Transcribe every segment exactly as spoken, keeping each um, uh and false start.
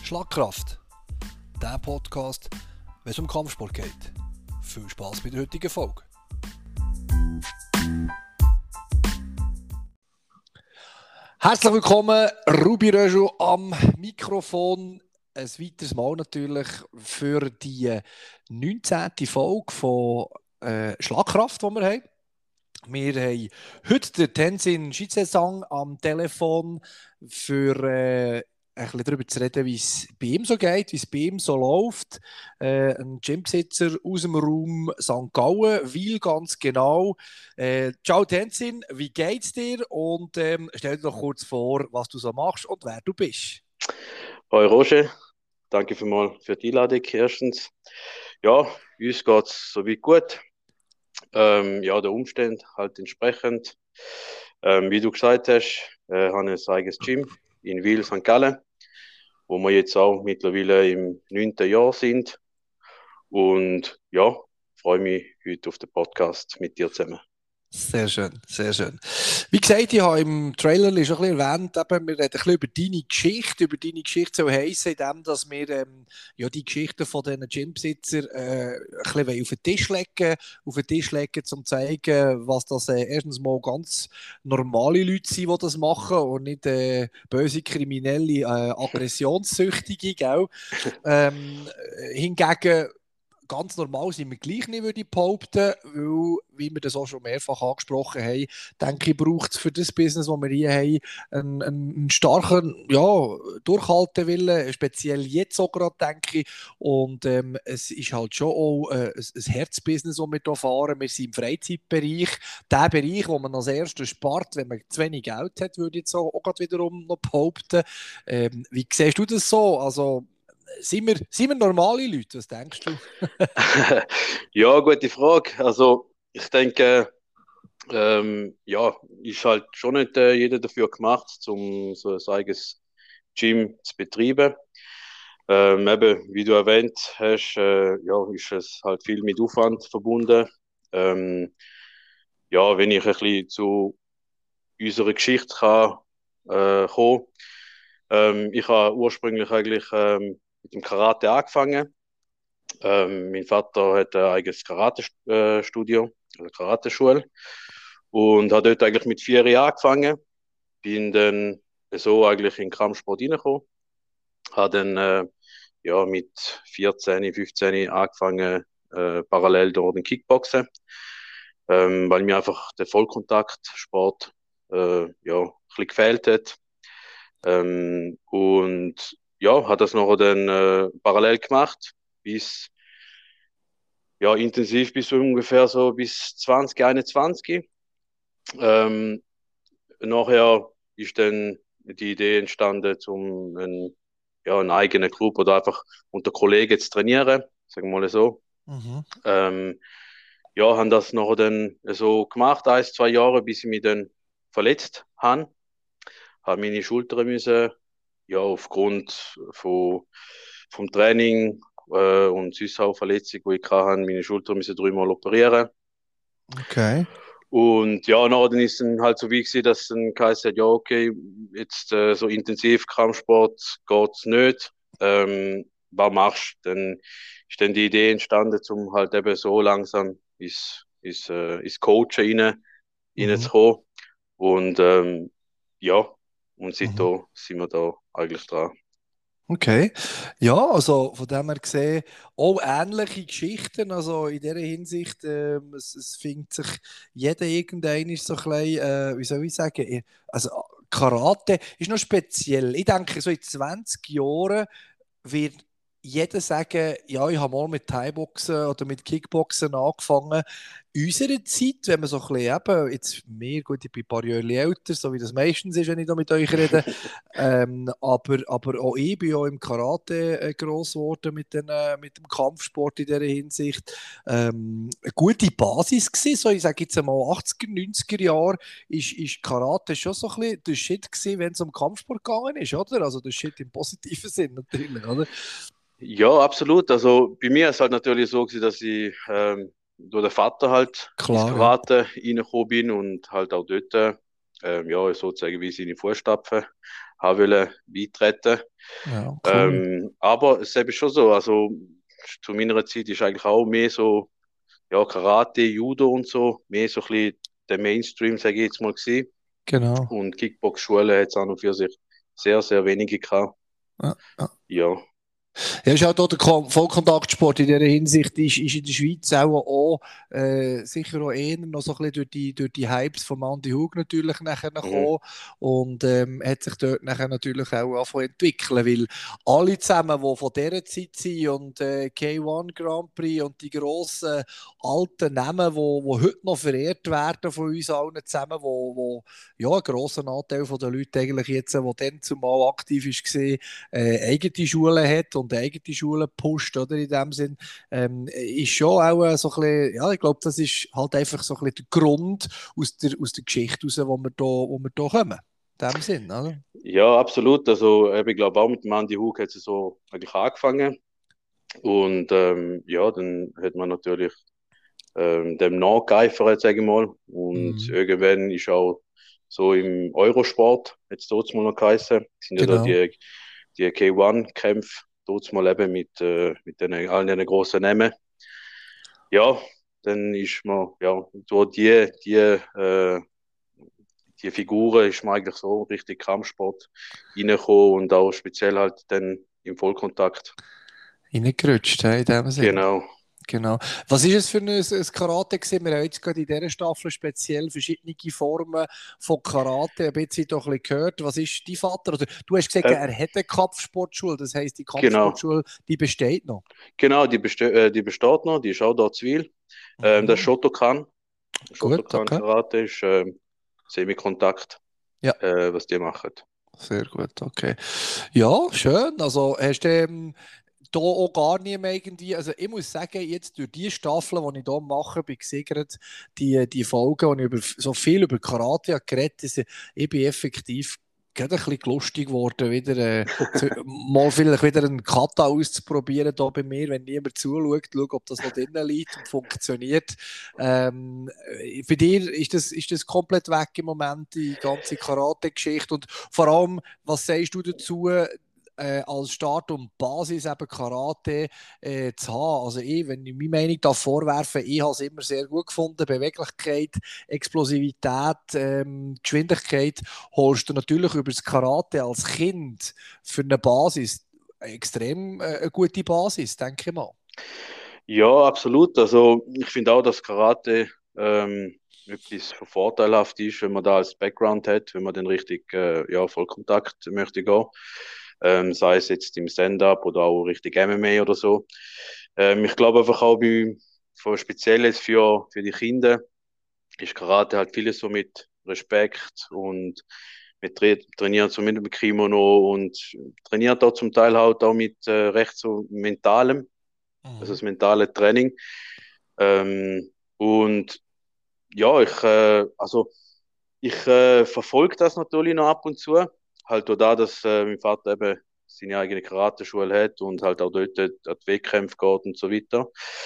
Schlagkraft, der Podcast, wenn es um Kampfsport geht. Viel Spass bei der heutigen Folge. Herzlich willkommen, Ruby Röschel am Mikrofon. Ein weiteres Mal natürlich für die neunzehnte Folge von äh, Schlagkraft, die wir haben. Wir haben heute den Tenzin Shitsesang am Telefon für äh, ein bisschen darüber zu reden, wie es bei ihm so geht, wie es bei ihm so läuft. Äh, ein Gymbesitzer aus dem Raum Sankt Gallen, Wil ganz genau. Äh, ciao Tenzin, wie geht's dir? Und ähm, stell dir doch kurz vor, was du so machst und wer du bist. Hoi Roger, danke vielmals für die Einladung erstens. Ja, uns geht es soweit gut. Ähm, ja, der Umstand halt entsprechend. Ähm, wie du gesagt hast, äh, habe ich ein eigenes Gym in Wil, Sankt Gallen, wo wir jetzt auch mittlerweile im neunten Jahr sind. Und ja, freue mich heute auf den Podcast mit dir zusammen. Sehr schön, sehr schön. Wie gesagt, ich habe im Trailer schon ein bisschen erwähnt, eben, wir reden ein bisschen über deine Geschichte, über deine Geschichte soll heissen, indem dass wir ähm, ja, die Geschichten von diesen Gymbesitzern äh, ein bisschen auf den Tisch legen, auf den Tisch legen, um zu zeigen, was das äh, erstens mal ganz normale Leute sind, die das machen und nicht äh, böse, kriminelle, äh, Aggressionssüchtige, gell? ähm, hingegen ganz normal sind wir gleich nicht, würde ich behaupten, weil, wie wir das auch schon mehrfach angesprochen haben, denke ich, braucht es für das Business, das wir hier haben, einen, einen starken ja, Durchhaltewillen, speziell jetzt auch gerade, denke ich. Und ähm, es ist halt schon auch äh, ein, ein Herzbusiness, das wir hier fahren. Wir sind im Freizeitbereich, der Bereich, wo man als erstes spart, wenn man zu wenig Geld hat, würde ich jetzt auch, auch gerade wiederum noch behaupten. Ähm, wie siehst du das so? Also, Sind wir, sind wir normale Leute? Was denkst du? Ja, gute Frage. Also, ich denke, ähm, ja, ist halt schon nicht äh, jeder dafür gemacht, um so ein eigenes Gym zu betreiben. Ähm, eben, wie du erwähnt hast, äh, ja, ist es halt viel mit Aufwand verbunden. Ähm, ja, wenn ich ein bisschen zu unserer Geschichte kann, äh, kommen. Ähm, ich habe ursprünglich eigentlich ähm, mit dem Karate angefangen. Ähm, mein Vater hat ein eigenes Karate-Studio, eine Karateschule. Und hat dort eigentlich mit vier Jahren angefangen. Bin dann so eigentlich in den Kampfsport reingekommen. Habe dann äh, ja, mit vierzehn, fünfzehn angefangen, äh, parallel dort den Kickboxen. Ähm, weil mir einfach der Vollkontaktsport äh, ja, ein bisschen gefehlt hat. Ähm, und ja, hat das noch dann äh, parallel gemacht, bis ja, intensiv bis ungefähr so bis zwanzig einundzwanzig. Ähm, nachher ist dann die Idee entstanden, um einen, ja, einen eigenen Club oder einfach unter Kollegen zu trainieren, sagen wir mal so. Mhm. Ähm, ja, haben das nachher dann so gemacht, ein, zwei Jahre, bis ich mich dann verletzt habe. Habe meine Schulter müssen, ja, aufgrund von, vom Training äh, und sonst auch Verletzung, die ich hatte, meine Schulter müssen dreimal operieren. Okay. Und ja, na, dann ist dann halt so wie gewesen, dass dann geheißen hat, ja, okay, jetzt äh, so intensiv Kampfsport geht's nicht. Ähm, was machst du? Dann ist dann die Idee entstanden, um halt eben so langsam ins, ins, äh, ins Coachen rein, Mhm. reinzukommen. Und ähm, ja, und Mhm. seitdem sind wir da eigentlich dran. Okay. Ja, also von dem her gesehen, auch ähnliche Geschichten. Also in dieser Hinsicht, ähm, es, es findet sich jeder irgendein ist so ein bisschen, äh, wie soll ich sagen, eh, also Karate ist noch speziell. Ich denke, so in zwanzig Jahren wird jeder sagen, ja, ich habe mal mit Thai-Boxen oder mit Kickboxen angefangen. In unserer Zeit, wenn man so ein bisschen eben, jetzt mehr, gut, ich bin ein paar Jahre älter, so wie das meistens ist, wenn ich da mit euch rede, ähm, aber, aber auch ich bin ja im Karate äh, gross geworden mit, den, äh, mit dem Kampfsport in dieser Hinsicht. Ähm, eine gute Basis gewesen, so ich sage jetzt einmal achtziger, neunziger Jahre, ist, ist Karate schon so ein bisschen der Shit gewesen, wenn es um Kampfsport gegangen ist, oder? Also der Shit im positiven Sinn natürlich, oder? Ja, absolut. Also bei mir ist es halt natürlich so gewesen, dass ich ähm, durch den Vater halt ins Klar, ja. Karate reingekommen bin und halt auch dort ähm, ja, sozusagen wie seine Fußstapfen haben wollen beitreten. Ja, cool. Ähm, aber es ist eben schon so, also zu meiner Zeit ist eigentlich auch mehr so, ja, Karate, Judo und so, mehr so ein bisschen der Mainstream, sage ich jetzt mal, gewesen. Genau. Und Kickbox-Schule hat es an und für sich sehr, sehr wenige gehabt. Ja, ja. Ja, Ja, ist halt auch der Kon- Vollkontaktsport in dieser Hinsicht ist, ist in der Schweiz auch, auch äh, sicher auch eher noch so ein bisschen durch die, durch die Hypes von Andy Hug natürlich nachher mhm. gekommen und ähm, hat sich dort nachher natürlich auch angefangen zu entwickeln, weil alle zusammen, die von dieser Zeit sind und äh, K eins Grand Prix und die grossen alten Namen, die wo, wo heute noch verehrt werden von uns allen zusammen, wo, wo ja, ein grosser Anteil der Leute eigentlich jetzt, der dann zumal aktiv war, äh, eigene Schulen hat und eigene Schulen pusht, oder, in dem Sinn, ähm, ist schon auch äh, so ein bisschen, ja, ich glaube, das ist halt einfach so ein bisschen der Grund aus der, aus der Geschichte raus, wo wir da, wo wir da kommen. In dem Sinn, oder? Ja, absolut. Also eben, ich glaube auch mit dem Andy Hug hat es so eigentlich angefangen. Und ähm, ja, dann hat man natürlich ähm, dem nachgeeifert, sage ich mal. Und Mhm. irgendwann ist auch so im Eurosport, jetzt dort mal noch geheißen, sind ja da Genau. die, die K eins-Kämpfe, dort mal eben mit, äh, mit den, allen den grossen Namen. Ja, dann ist man, ja, durch die, die, äh, die Figuren ist man eigentlich so richtig Kampfsport reingekommen und auch speziell halt dann im Vollkontakt. Reingerutscht, he, in dem Sinn. Genau. Genau. Was ist es für ein, ein Karate gewesen? Wir haben jetzt gerade in dieser Staffel speziell verschiedene Formen von Karate. Ein bisschen doch ein bisschen gehört. Was ist dein Vater? Oder du hast gesagt, Äh, er hat eine Kampfsportschule. Das heisst, die genau. Kampfsportschule, die besteht noch. Genau, die, beste äh, die besteht noch, die ist auch da zivil. Ähm, das Mhm. Shotokan, Gut, Shotokan okay. Karate ist ähm, Semikontakt, Ja, äh, was die machen. sehr gut, okay. Ja, schön. Also hast du ähm, da auch gar nicht mehr irgendwie, also ich muss sagen, jetzt durch die Staffeln, die ich hier mache, bei Gesichert, die, die Folgen, wo ich über, so viel über Karate habe geredet habe, ich bin effektiv gerade ein bisschen lustig geworden, wieder äh, zu, mal vielleicht wieder einen Kata auszuprobieren da bei mir, wenn niemand zuschaut, schauen, ob das noch drinnen liegt und funktioniert. Ähm, äh, bei dir ist das, ist das komplett weg im Moment, die ganze Karate-Geschichte und vor allem, was sagst du dazu, äh, als Start und Basis eben Karate äh, zu haben. Also ich, wenn ich meine Meinung da vorwerfen, ich habe es immer sehr gut gefunden. Beweglichkeit, Explosivität, ähm, Geschwindigkeit holst du natürlich über das Karate als Kind für eine Basis extrem äh, eine gute Basis, denke ich mal. Ja, absolut. Also ich finde auch, dass Karate ähm, etwas vorteilhaft ist, wenn man da als Background hat, wenn man dann richtig äh, ja, Vollkontakt möchte gehen. Ähm, sei es jetzt im Stand-up oder auch richtig M M A oder so. Ähm, ich glaube einfach auch bei, für speziell jetzt für, für die Kinder ist Karate halt vieles so mit Respekt und wir tra trainieren so mit dem Kimono und trainiert auch zum Teil halt auch mit äh, recht so mentalem, also Mhm. das mentale Training. Ähm, und ja, ich, äh, also ich äh, verfolge das natürlich noch ab und zu. Halt auch da, dass äh, mein Vater eben seine eigene Karateschule hat und halt auch dort an die Wettkämpfe geht und so weiter.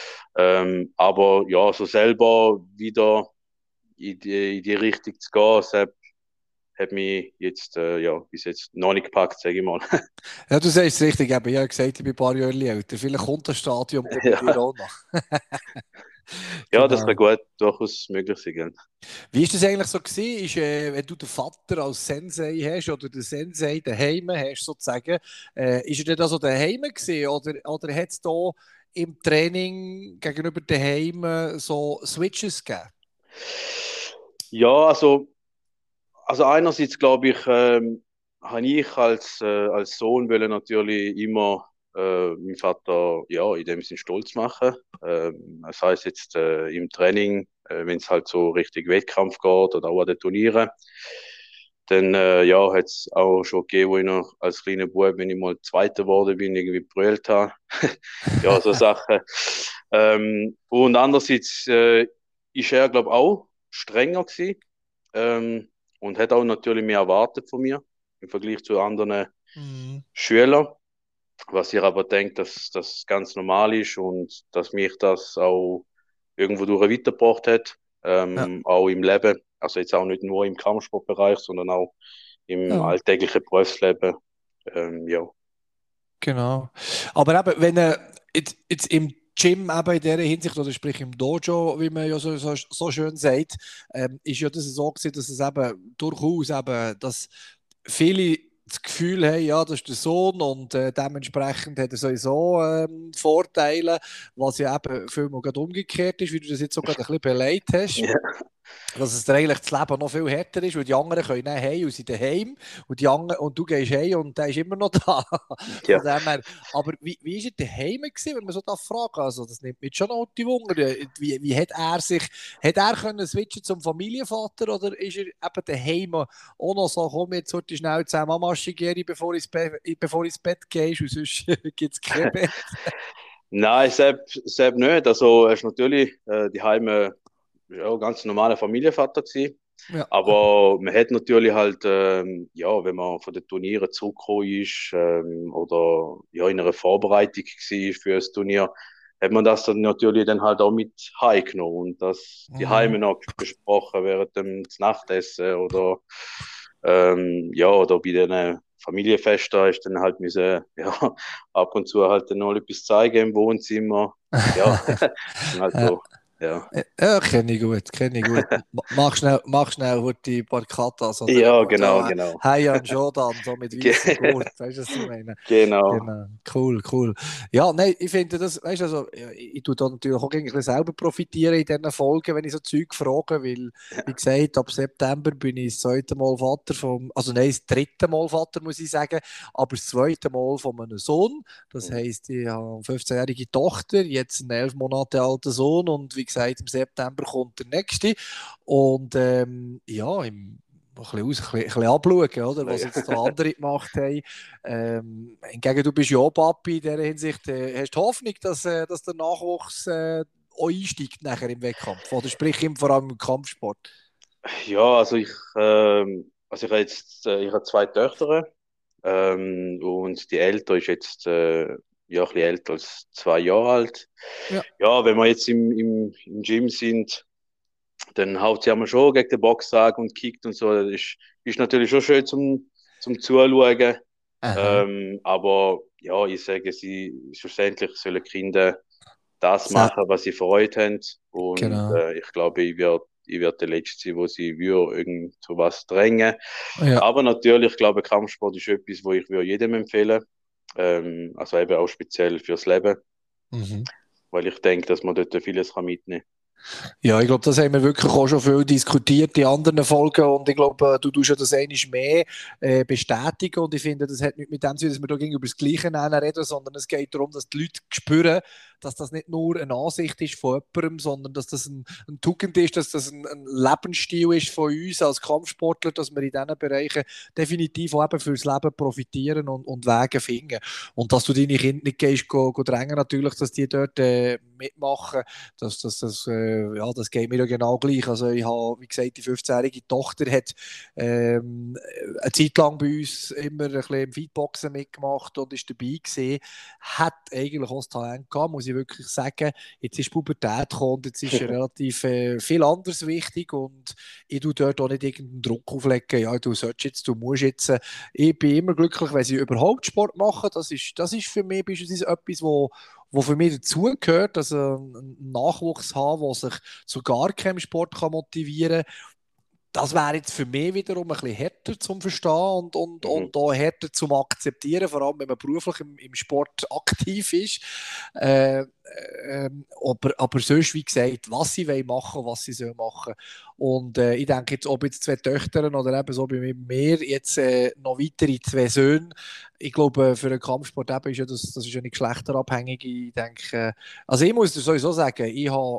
Ähm, aber ja, so selber wieder in die, in die Richtung zu gehen, das hat, hat mich jetzt, äh, ja, bis jetzt noch nicht gepackt, sage ich mal. Ja, du sagst es richtig, eben. Ich habe gesagt, ich bin ein paar Jahre älter. Vielleicht kommt das Stadium dann bei dir Ja. auch noch. Ja, das Genau. kann gut durchaus möglich sein. Wie ist das eigentlich so gewesen? Ist, äh, wenn du den Vater als Sensei hast oder den Sensei daheim hast, sozusagen, äh, ist er denn da so daheim gewesen oder, oder hat es da im Training gegenüber daheim so Switches gegeben? Ja, also, also einerseits glaube ich, ähm, habe ich als, äh, als Sohn wollen natürlich immer äh, meinen Vater ja, in dem Sinn stolz machen. Ähm, das heißt jetzt äh, im Training, äh, wenn es halt so richtig Wettkampf geht oder auch an den Turnieren. Dann äh, ja, hat es auch schon gegeben, wo ich noch als kleiner Bub, wenn ich mal Zweiter geworden bin, irgendwie brüllt habe. Ja, so Sachen. Ähm, und andererseits äh, ist er, glaube ich, auch strenger gewesen. Ähm, und hat auch natürlich mehr erwartet von mir im Vergleich zu anderen Mhm. Schülern, was ich aber denke, dass das ganz normal ist und dass mich das auch irgendwo durch weitergebracht hat, Ja. ähm, auch im Leben, also jetzt auch nicht nur im Kampfsportbereich, sondern auch im Ja. alltäglichen Berufsleben, ähm, ja. Genau. Aber eben, wenn er jetzt, jetzt im Gym eben in dieser Hinsicht, oder sprich im Dojo, wie man ja so, so, so schön sagt, ähm, ist ja das so gewesen, dass es eben durchaus eben, dass viele das Gefühl haben, ja, das ist der Sohn und äh, dementsprechend hat er sowieso ähm, Vorteile, was ja eben vielmal gerade umgekehrt ist, wie du das jetzt so gerade ein bisschen beleidigt hast. Ja. Dass es dann eigentlich das Leben noch viel härter ist, weil die anderen können dann heim und sind daheim und, die anderen, und du gehst heim und der ist immer noch da. Ja. Von dem her. Aber wie, wie ist er daheim gewesen, wenn man so da fragt? Also das nimmt mich schon noch die Wunder. Wie, wie hat er sich, hat er können switchen zum Familienvater oder ist er eben daheim auch noch so, komm jetzt heute schnell zusammen Mama Shigeri, bevor ich ins Bett, bevor ich ins Bett gehst und sonst gibt es kein Bett? Nein, selbst, selbst nicht. Also, er ist natürlich äh, die Heime ja, ganz normaler Familienvater gewesen. Ja. Aber man hat natürlich halt, ähm, ja, wenn man von den Turnieren zurückgekommen ist ähm, oder ja, in einer Vorbereitung war für das Turnier, hat man das dann natürlich dann halt auch mit heimgenommen und das die Mhm. Heime noch besprochen während dem Nachtessen oder ähm, ja, oder bei den Familienfesten ist dann halt müssen, ja, ab und zu halt dann noch etwas zeigen im Wohnzimmer. Ja, dann halt Ja. so, ja. Ja, kenne ich gut, kenne ich gut. M- Mach schnell, mach schnell heute die paar Katas oder Ja, eben genau, da genau. Heian Shodan, so mit weißem Ge- Gurt, weißt du, was ich meine? Genau. Genau, cool, cool. Ja, nein, ich finde das, weißt du, also, ja, ich, ich tue da natürlich auch irgendwie selber profitieren in diesen Folgen, wenn ich so Zeug frage, weil, wie gesagt, ab September bin ich das zweite Mal Vater vom, also nein, das dritte Mal Vater, muss ich sagen, aber das zweite Mal von einem Sohn. Das Mhm. heisst, ich habe eine fünfzehnjährige Tochter, jetzt einen elf Monate alten Sohn und wie gesagt, im September kommt der nächste. Und ähm, ja, im ein bisschen, aus, ein bisschen, ein bisschen abschauen, oder, was jetzt da andere gemacht haben. Ähm, hingegen, du bist ja auch Papi in dieser Hinsicht. Äh, hast du Hoffnung, dass, äh, dass der Nachwuchs äh, auch einsteigt nachher im Wettkampf? Oder sprich im, vor allem im Kampfsport? Ja, also ich, ähm, also ich habe jetzt, äh, ich habe zwei Töchter, ähm, und die ältere ist jetzt äh, ja, ein bisschen älter als zwei Jahre alt. Ja. Ja, wenn wir jetzt im, im, im Gym sind, dann haut sie einmal schon gegen den Boxsack und kickt und so. Das ist, ist natürlich schon schön zum, zum Zuschauen. Aha. Ähm, aber ja, ich sage, sie schlussendlich sollen Kinder das Sa machen, was sie Freude haben. Und genau. äh, ich glaube, ich werde ich werd der Letzte sein, wo sie würde irgend zu was drängen. Ja. Aber natürlich, ich glaube, Kampfsport ist etwas, wo ich würde jedem empfehlen. Ähm, also eben auch speziell fürs Leben, Mhm. weil ich denke, dass man dort vieles kann mitnehmen Ja, ich glaube, das haben wir wirklich auch schon viel diskutiert in anderen Folgen und ich glaube, du tust ja das einmal mehr äh, bestätigen und ich finde, das hat nicht mit dem zu tun, dass wir da gegenüber das Gleiche reden, sondern es geht darum, dass die Leute spüren, dass das nicht nur eine Ansicht ist von jemandem, sondern dass das ein, ein Tugend ist, dass das ein, ein Lebensstil ist von uns als Kampfsportler, dass wir in diesen Bereichen definitiv auch eben fürs Leben profitieren und, und Wege finden. Und dass du deine Kinder nicht gehst, go, go drängen, natürlich, dass die dort äh, mitmachen, dass das, das, äh, ja, das geht mir ja genau gleich. Also ich habe, wie gesagt, die fünfzehnjährige Tochter hat ähm, eine Zeit lang bei uns immer ein bisschen im Feedboxen mitgemacht und ist dabei gewesen. Hat eigentlich auch das Talent gehabt, muss ich wirklich sagen. Jetzt ist Pubertät gekommen und jetzt ist relativ äh, viel anderes wichtig und ich tue dort auch nicht irgendeinen Druck auflegen, ja, du sollst jetzt, du musst jetzt. Äh, ich bin immer glücklich, wenn sie überhaupt Sport machen. Das ist, das ist für mich beispielsweise etwas, wo wo für mich dazugehört, dass ein Nachwuchs haben, der sich zu gar keinem Sport kann motivieren kann. Das wäre jetzt für mich wiederum ein bisschen härter zum Verstehen und, und, Mhm. und auch härter zum Akzeptieren, vor allem wenn man beruflich im, im Sport aktiv ist. Äh, ähm, aber, aber sonst, wie gesagt, was sie wollen machen, was sie sollen machen. Und äh, ich denke jetzt, ob jetzt zwei Töchter oder eben so bei mir jetzt äh, noch weitere zwei Söhne, ich glaube, für einen Kampfsport eben ist ja das, das ist ja nicht geschlechterabhängig. Ich denke, äh, also ich muss dir sowieso sagen, ich habe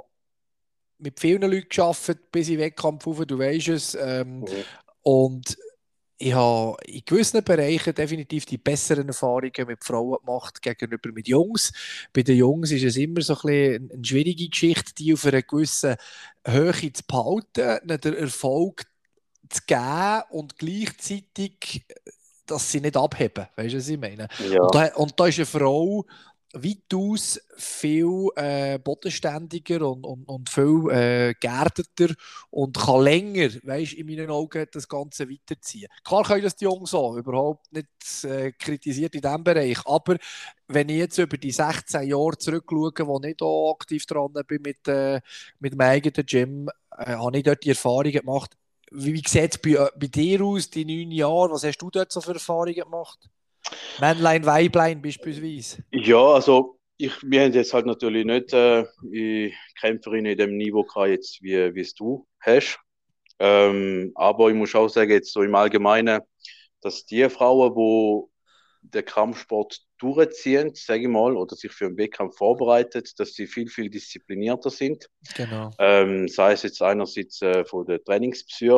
mit vielen Leuten gearbeitet, bis in den Wettkampf rauf, du weißt es. Ähm, Mhm. und ich habe in gewissen Bereichen definitiv die besseren Erfahrungen mit Frauen gemacht gegenüber mit Jungs. Bei den Jungs ist es immer so ein bisschen eine schwierige Geschichte, die auf einer gewissen Höhe zu behalten, ihnen den Erfolg zu geben und gleichzeitig, dass sie nicht abheben. Weißt du, was ich meine? Und Ja, da, und da ist eine Frau weitaus viel äh, bodenständiger und, und, und viel äh, geerdeter und kann länger, weißt, in meinen Augen das Ganze weiterziehen. Klar können das die Jungs so, überhaupt nicht äh, kritisiert in diesem Bereich, aber wenn ich jetzt über die sechzehn Jahre zurückschaue, wo ich da aktiv dran bin mit, äh, mit meinem eigenen Gym, äh, habe ich dort die Erfahrungen gemacht. Wie, wie sieht es bei, bei dir aus, die neun Jahre? Was hast du dort so für Erfahrungen gemacht? Männlein, Weiblein beispielsweise. Ja, also ich, wir haben jetzt halt natürlich nicht äh, die Kämpferin in dem Niveau gehabt, jetzt, wie, wie es du hast. Ähm, aber ich muss auch sagen, jetzt so im Allgemeinen, dass die Frauen, die den Kampfsport durchziehen, sage ich mal, oder sich für einen Wettkampf vorbereitet, dass sie viel, viel disziplinierter sind. Genau. Ähm, sei es jetzt einerseits äh, von der Trainingspsych,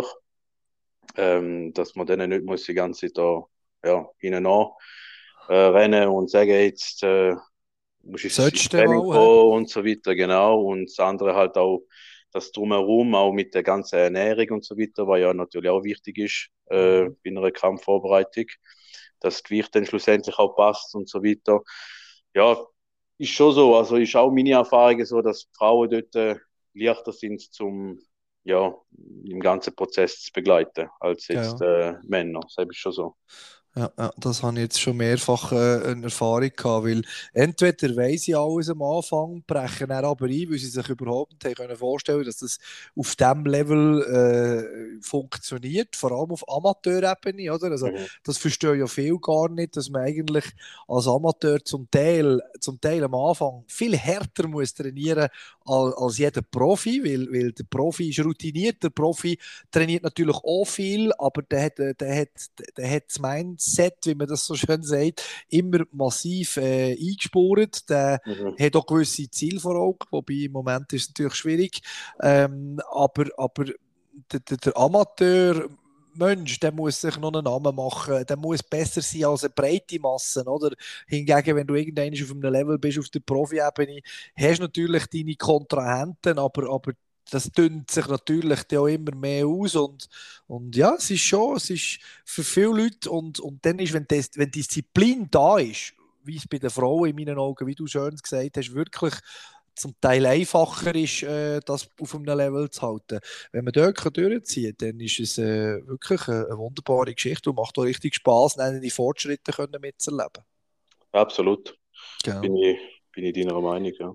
ähm, dass man denen nicht muss die ganze Zeit da ja, hinten an äh, rennen und sagen, jetzt äh, musst du ins Solltest du Training mal, hä? kommen und so weiter, genau. Und das andere halt auch das Drumherum, auch mit der ganzen Ernährung und so weiter, was ja natürlich auch wichtig ist äh, bei einer Kampfvorbereitung, dass das Gewicht dann schlussendlich auch passt und so weiter. Ja, ist schon so. Also ist auch meine Erfahrung so, dass Frauen dort äh, leichter sind, zum ja, im ganzen Prozess zu begleiten, als jetzt Ja. äh, Männer. Das ist schon so. Ja, ja, das habe ich jetzt schon mehrfach äh, eine Erfahrung gehabt, weil entweder weiss ich alles am Anfang, brechen dann aber ein, weil sie sich überhaupt nicht haben können vorstellen, dass das auf diesem Level äh, funktioniert, vor allem auf Amateurebene, oder? Also Mhm. das verstehen ja viele gar nicht, dass man eigentlich als Amateur zum Teil, zum Teil am Anfang viel härter muss trainieren als, als jeder Profi, weil, weil der Profi ist routiniert, der Profi trainiert natürlich auch viel, aber der hat, äh, der hat, der hat das Mindset, wie man das so schön sagt, immer massiv äh, eingespurt. Der Mhm. hat auch gewisse Ziele vor Augen, wobei im Moment ist es natürlich schwierig. Ähm, aber, aber der, der, der Amateur Mensch, der muss sich noch einen Namen machen, der muss besser sein als eine breite Masse, oder? Hingegen, wenn du irgendwann auf einem Level bist, auf der Profi-Ebene, hast du natürlich deine Kontrahenten, aber, aber das dünnt sich natürlich auch immer mehr aus und, und ja, es ist schon, es ist für viele Leute und, und dann ist, wenn, das, wenn Disziplin da ist, wie es bei den Frauen in meinen Augen, wie du schön gesagt hast, wirklich zum Teil einfacher ist, äh, das auf einem Level zu halten. Wenn man dort durchziehen kann, dann ist es äh, wirklich eine, eine wunderbare Geschichte und macht auch richtig Spaß, dann die Fortschritte können mitzuerleben. Absolut. Genau. Bin ich, bin ich deiner Meinung, ja.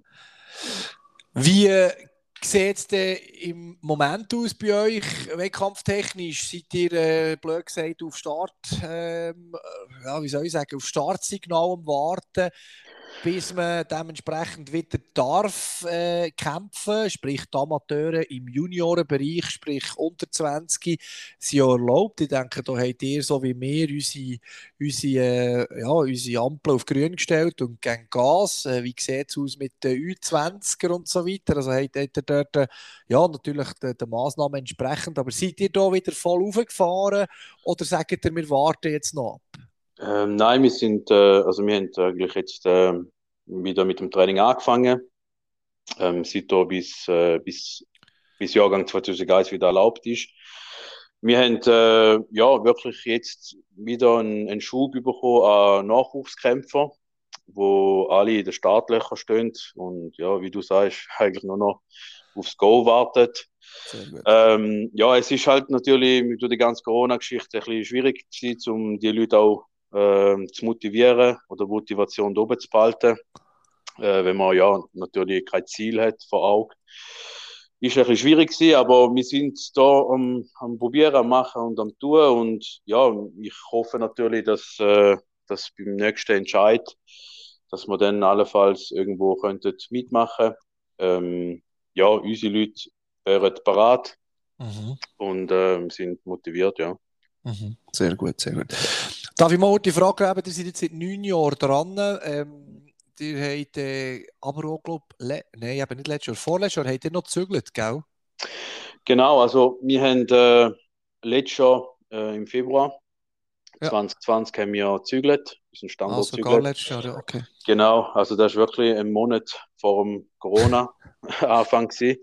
Wie äh, sieht es denn im Moment aus bei euch, wettkampftechnisch? Seid ihr, äh, blöd gesagt, auf Start, ähm, ja, wie soll ich sagen, auf Startsignal am Warten, bis man dementsprechend wieder darf äh, kämpfen, sprich die Amateure im Juniorenbereich, sprich unter zwanzig, sind ja erlaubt. Ich denke, da habt ihr so wie wir unsere, unsere, äh, ja, unsere Ampel auf grün gestellt und gegen Gas. Äh, wie sieht es aus mit den Ü zwanziger und so weiter? Also habt ihr dort äh, ja, natürlich den, den Massnahmen entsprechend, aber seid ihr da wieder voll aufgefahren oder sagt ihr, wir warten jetzt noch ab? Ähm, nein, wir sind, äh, also wir haben eigentlich jetzt äh, wieder mit dem Training angefangen. Ähm, seit da bis, äh, bis, bis Jahrgang zweitausendeins wieder erlaubt ist. Wir haben äh, ja wirklich jetzt wieder einen, einen Schub bekommen an Nachwuchskämpfer, wo alle in den Startlöchern stehen und ja, wie du sagst, eigentlich nur noch aufs Go wartet. Sehr gut. Ähm, ja, es ist halt natürlich mit der ganzen Corona-Geschichte ein bisschen schwierig gewesen, um die Leute auch ähm, zu motivieren oder Motivation da oben zu behalten, äh, wenn man ja natürlich kein Ziel hat vor Augen. Ist ein bisschen schwierig gewesen, aber wir sind da am, am Probieren, am Machen und am Tun und ja, ich hoffe natürlich, dass, äh, dass beim nächsten Entscheid, dass wir dann allenfalls irgendwo könnten mitmachen. Ähm, ja, unsere Leute wären parat Mhm. und ähm, sind motiviert, ja. Mhm. Sehr gut, sehr gut. Darf ich mal die Frage geben? Ihr seid jetzt seit neun Jahren dran. Ähm, ihr habt äh, aber auch, glaube ich, nein, eben nicht letztes Jahr, vorletztes Jahr habt ihr noch gezügelt, gell? Genau, also wir haben äh, letztes Jahr äh, im Februar Ja, zwanzig zwanzig haben wir gezügelt, unseren Standort also gar gezügelt. letztes Jahr, ja, okay. Genau, also das ist wirklich ein Monat vor dem Corona-Anfang gewesen.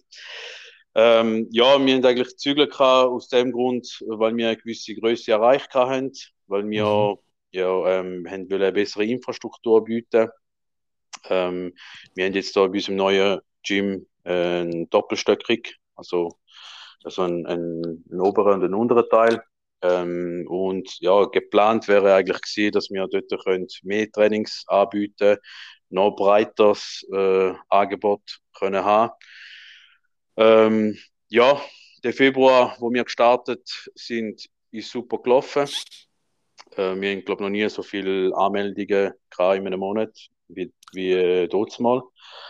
Ähm, ja, wir haben eigentlich gezügelt aus dem Grund, weil wir eine gewisse Größe erreicht haben, weil Mhm. wir ja, ähm, haben wollen eine bessere Infrastruktur bieten. Ähm, wir haben jetzt da bei unserem neuen Gym äh, einen Doppelstöckig, also, also einen, einen, einen oberen und einen unteren Teil. Ähm, und ja, geplant wäre eigentlich gewesen, dass wir dort können mehr Trainings anbieten, noch breiteres äh, Angebot können haben. Ähm, ja, der Februar, wo wir gestartet sind, ist super gelaufen. Äh, wir haben, glaube ich, noch nie so viele Anmeldungen gehabt in einem Monat wie, wie äh, dort mal.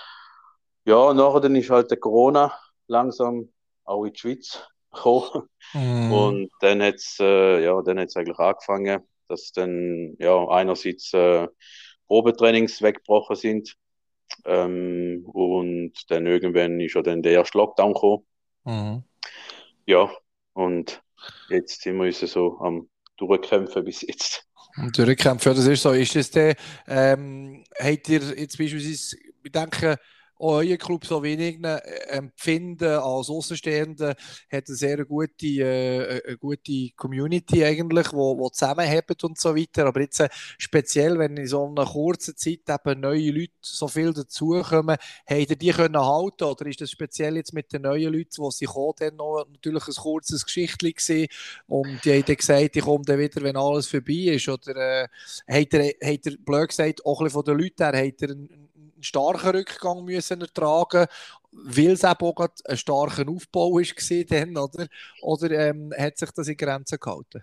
Ja, nachher dann ist halt der Corona langsam auch in die Schweiz gekommen. Mhm. Und dann hat's äh, ja, dann hat's eigentlich angefangen, dass dann ja einerseits äh, Probetrainings weggebrochen sind. Ähm, und dann irgendwann ist ja dann der erste Lockdown gekommen. Mhm. Ja, und jetzt sind wir uns so am Durchkämpfen bis jetzt. Und Durchkämpfen, ja, das ist so. Ist das der, ähm, habt ihr jetzt beispielsweise, ich denke, auch euer Club so wenig äh, empfinden als Außenstehende, hat eine sehr gute, äh, eine gute Community eigentlich, wo, wo zusammenhält und so weiter. Aber jetzt äh, speziell, wenn in so einer kurzen Zeit eben neue Leute so viel dazukommen, habt ihr die können halten? Oder ist das speziell jetzt mit den neuen Leuten, die sie kommen, dann noch natürlich ein kurzes Geschichtchen gewesen? Und die haben dann gesagt, ich komme dann wieder, wenn alles vorbei ist. Oder äh, hat, er, hat er, blöd gesagt, auch ein bisschen von den Leuten her, hat er einen, einen starken Rückgang müssen ertragen, weil es eben auch gerade ein starker Aufbau war dann, oder? Oder ähm, hat sich das in Grenzen gehalten?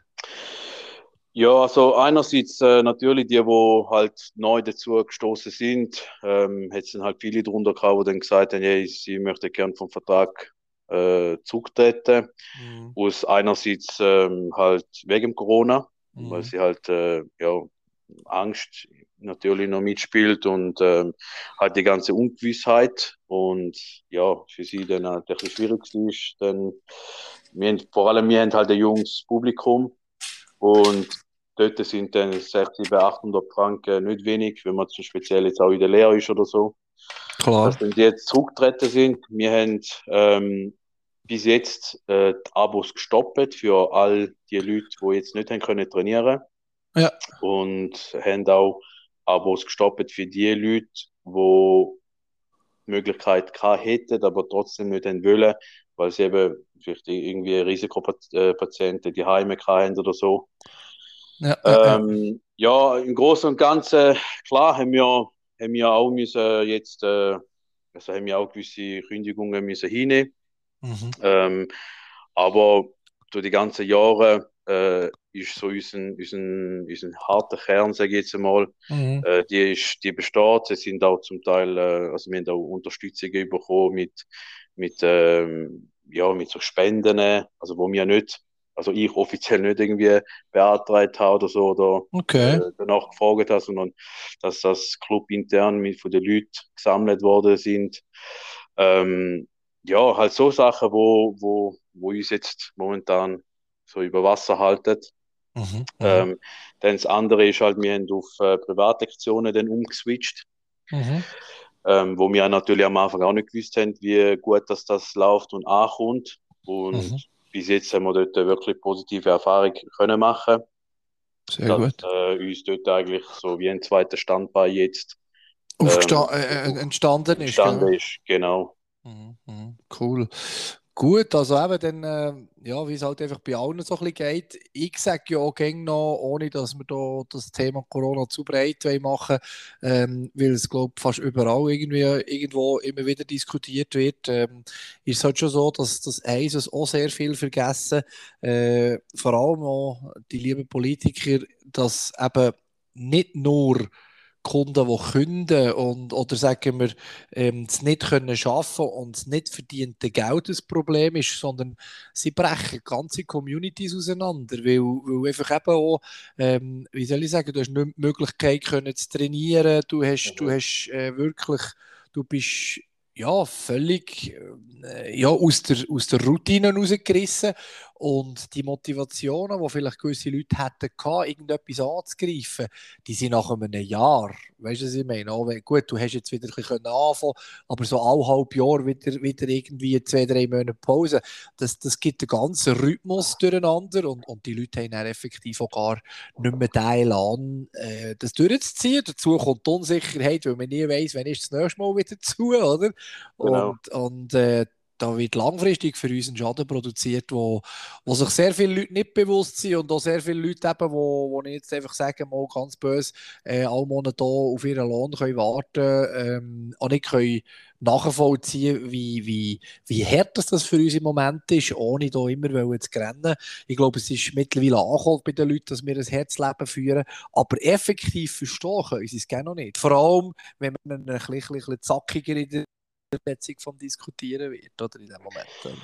Ja, also einerseits äh, natürlich die, wo halt neu dazu gestoßen sind, ähm, hat es dann halt viele drunter gehabt, die dann gesagt haben, hey, sie möchten gern vom Vertrag äh, zurücktreten. Mhm. Aus einerseits ähm, halt wegen Corona, weil Mhm. sie halt äh, ja, Angst natürlich noch mitspielt und ähm, halt die ganze Ungewissheit und ja, für sie dann halt ein bisschen schwierig ist. Dann, wir haben, vor allem wir haben halt ein junges Publikum und dort sind dann sechshundert, achthundert Franken nicht wenig, wenn man zum speziell jetzt auch in der Lehre ist oder so. Klar. Dass dann die jetzt zurückgetreten sind. Wir haben ähm, bis jetzt äh, die Abos gestoppt für all die Leute, die jetzt nicht haben können trainieren Ja. und haben auch Abos gestoppt für die Leute, die die Möglichkeit gehabt hätten, aber trotzdem nicht haben wollen, weil sie eben vielleicht irgendwie Risikopatienten die Heime haben oder so. Ja, ja, ja. Ähm, ja, im Großen und Ganzen, klar, haben wir, haben wir auch müssen jetzt, äh, also haben wir auch gewisse Kündigungen müssen hinnehmen. Mhm. Ähm, aber durch die ganzen Jahre äh, ist so unser, unser, unser harter Kern, sage ich jetzt einmal, Mhm. äh, die, ist, die besteht. Sie sind auch zum Teil, äh, also wir haben auch Unterstützung bekommen mit, mit, ähm, ja, mit so Spenden, also wo wir nicht, also ich offiziell nicht irgendwie beantragt habe oder so oder Okay. äh, danach gefragt habe, sondern dass das Club intern mit von den Leuten gesammelt worden sind. Ähm, ja, halt so Sachen, wo, wo, wo uns jetzt momentan so über Wasser halten. Mhm. Mhm. Ähm, dann das andere ist halt, wir haben auf äh, Privatlektionen dann umgeswitcht, Mhm. ähm, wo wir natürlich am Anfang auch nicht gewusst haben, wie gut dass das läuft und ankommt. Und Mhm. bis jetzt haben wir dort eine wirklich positive Erfahrung können machen, Sehr dass gut. äh, uns dort eigentlich so wie ein zweiter Standbein jetzt Aufgesta ähm, äh, äh, entstanden ist, gell? entstanden ist. Genau. Mhm, mhm, cool. Gut, also eben dann, äh, ja, wie es halt einfach bei allen so ein bisschen geht. Ich sage ja auch gerne noch, ohne dass wir da das Thema Corona zu breit machen wollen, ähm, weil es, glaube ich, fast überall irgendwie irgendwo immer wieder diskutiert wird, ähm, ist es halt schon so, dass das eines auch sehr viel vergessen, äh, vor allem auch die lieben Politiker, dass eben nicht nur Kunden, die künden und, oder sagen wir, ähm, es nicht können schaffen und es nicht verdiente Geld das Problem ist, sondern sie brechen ganze Communities auseinander, weil, weil einfach eben auch, ähm, wie soll ich sagen, du hast nicht die Möglichkeit können zu trainieren, du hast, du Mhm. hast äh, wirklich, du bist ja völlig äh, ja, aus der, aus der Routine rausgerissen Und die Motivationen, die vielleicht gewisse Leute hätten gehabt, irgendetwas anzugreifen, die sind nach einem Jahr, weißt du, was ich meine? Auch wenn, gut, du hast jetzt wieder ein bisschen anfangen, aber so alle halb Jahr wieder, wieder irgendwie zwei, drei Monate Pause, das, das gibt den ganzen Rhythmus durcheinander und, und die Leute haben dann effektiv auch gar nicht mehr den Elan, äh, das durchzuziehen. Dazu kommt die Unsicherheit, weil man nie weiss, wann ist das nächste Mal wieder zu, oder? Genau. Und, und äh, da wird langfristig für uns ein Schaden produziert, wo, wo sich sehr viele Leute nicht bewusst sind und auch sehr viele Leute eben, wo, wo ich jetzt einfach sage, mal ganz böse, äh, alle Monate hier auf ihren Lohn können warten, ähm, auch nicht können nachvollziehen, wie, wie, wie hart das, das für uns im Moment ist, ohne da immer zu rennen. Ich glaube, es ist mittlerweile angekommen bei den Leuten, dass wir ein Herzleben führen, aber effektiv verstehen können sie es gerne noch nicht. Vor allem, wenn man ein bisschen, ein bisschen zackiger in der Umsetzung vom Diskutieren wird, oder in dem Moment. Oder?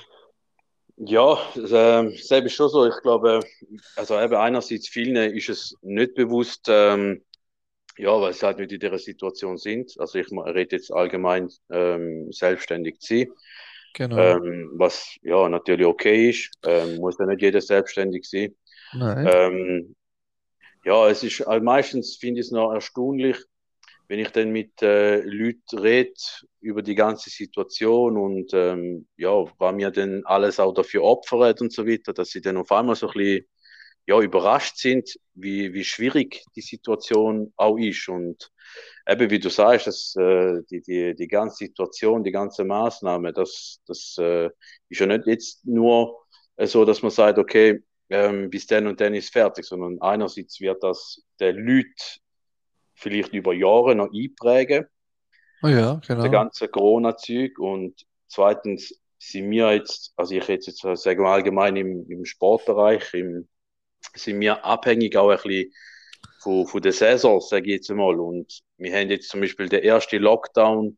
Ja, ähm, selbst ist schon so. Ich glaube, also eben einerseits vielen ist es nicht bewusst, ähm, ja, weil sie halt nicht in dieser Situation sind. Also ich ma- rede jetzt allgemein ähm, selbstständig zu sein, Genau. ähm, was ja natürlich okay ist. Ähm, muss ja nicht jeder selbstständig sein. Nein. Ähm, ja, es ist äh, meistens finde ich es noch erstaunlich, wenn ich dann mit äh, Leuten rede über die ganze Situation und ähm, ja, was mir dann alles auch dafür opfert und so weiter, dass sie dann auf einmal so ein bisschen ja, überrascht sind, wie, wie schwierig die Situation auch ist. Und eben, wie du sagst, dass, äh, die, die, die ganze Situation, die ganze Maßnahme, das, das äh, ist ja nicht jetzt nur äh, so, dass man sagt, okay, ähm, bis dann und dann ist fertig, sondern einerseits wird das den Leuten vielleicht über Jahre noch einprägen, Oh ja, der genau. ganze Corona-Zeug. Und zweitens sind wir jetzt, also ich hätte jetzt sagen wir allgemein im, im Sportbereich, im, sind wir abhängig auch ein bisschen von, von der Saison, sage ich jetzt mal. Und wir haben jetzt zum Beispiel den ersten Lockdown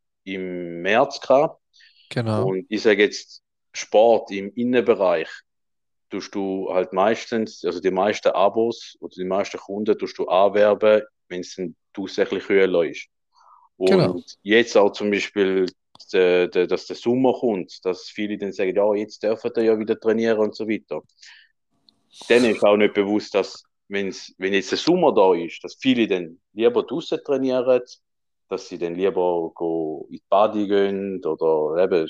im März gehabt. Genau. Und ich sage jetzt, Sport im Innenbereich tust du halt meistens, also die meisten Abos oder die meisten Kunden tust du anwerben, wenn es dann tatsächlich höher läuft. Genau. Und jetzt auch zum Beispiel, de, de, dass der Sommer kommt, dass viele dann sagen, ja, jetzt dürfen wir ja wieder trainieren und so weiter. Denen ist auch nicht bewusst, dass wenn's, wenn jetzt der Sommer da ist, dass viele dann lieber draußen trainieren, dass sie dann lieber go in die Body gehen oder eben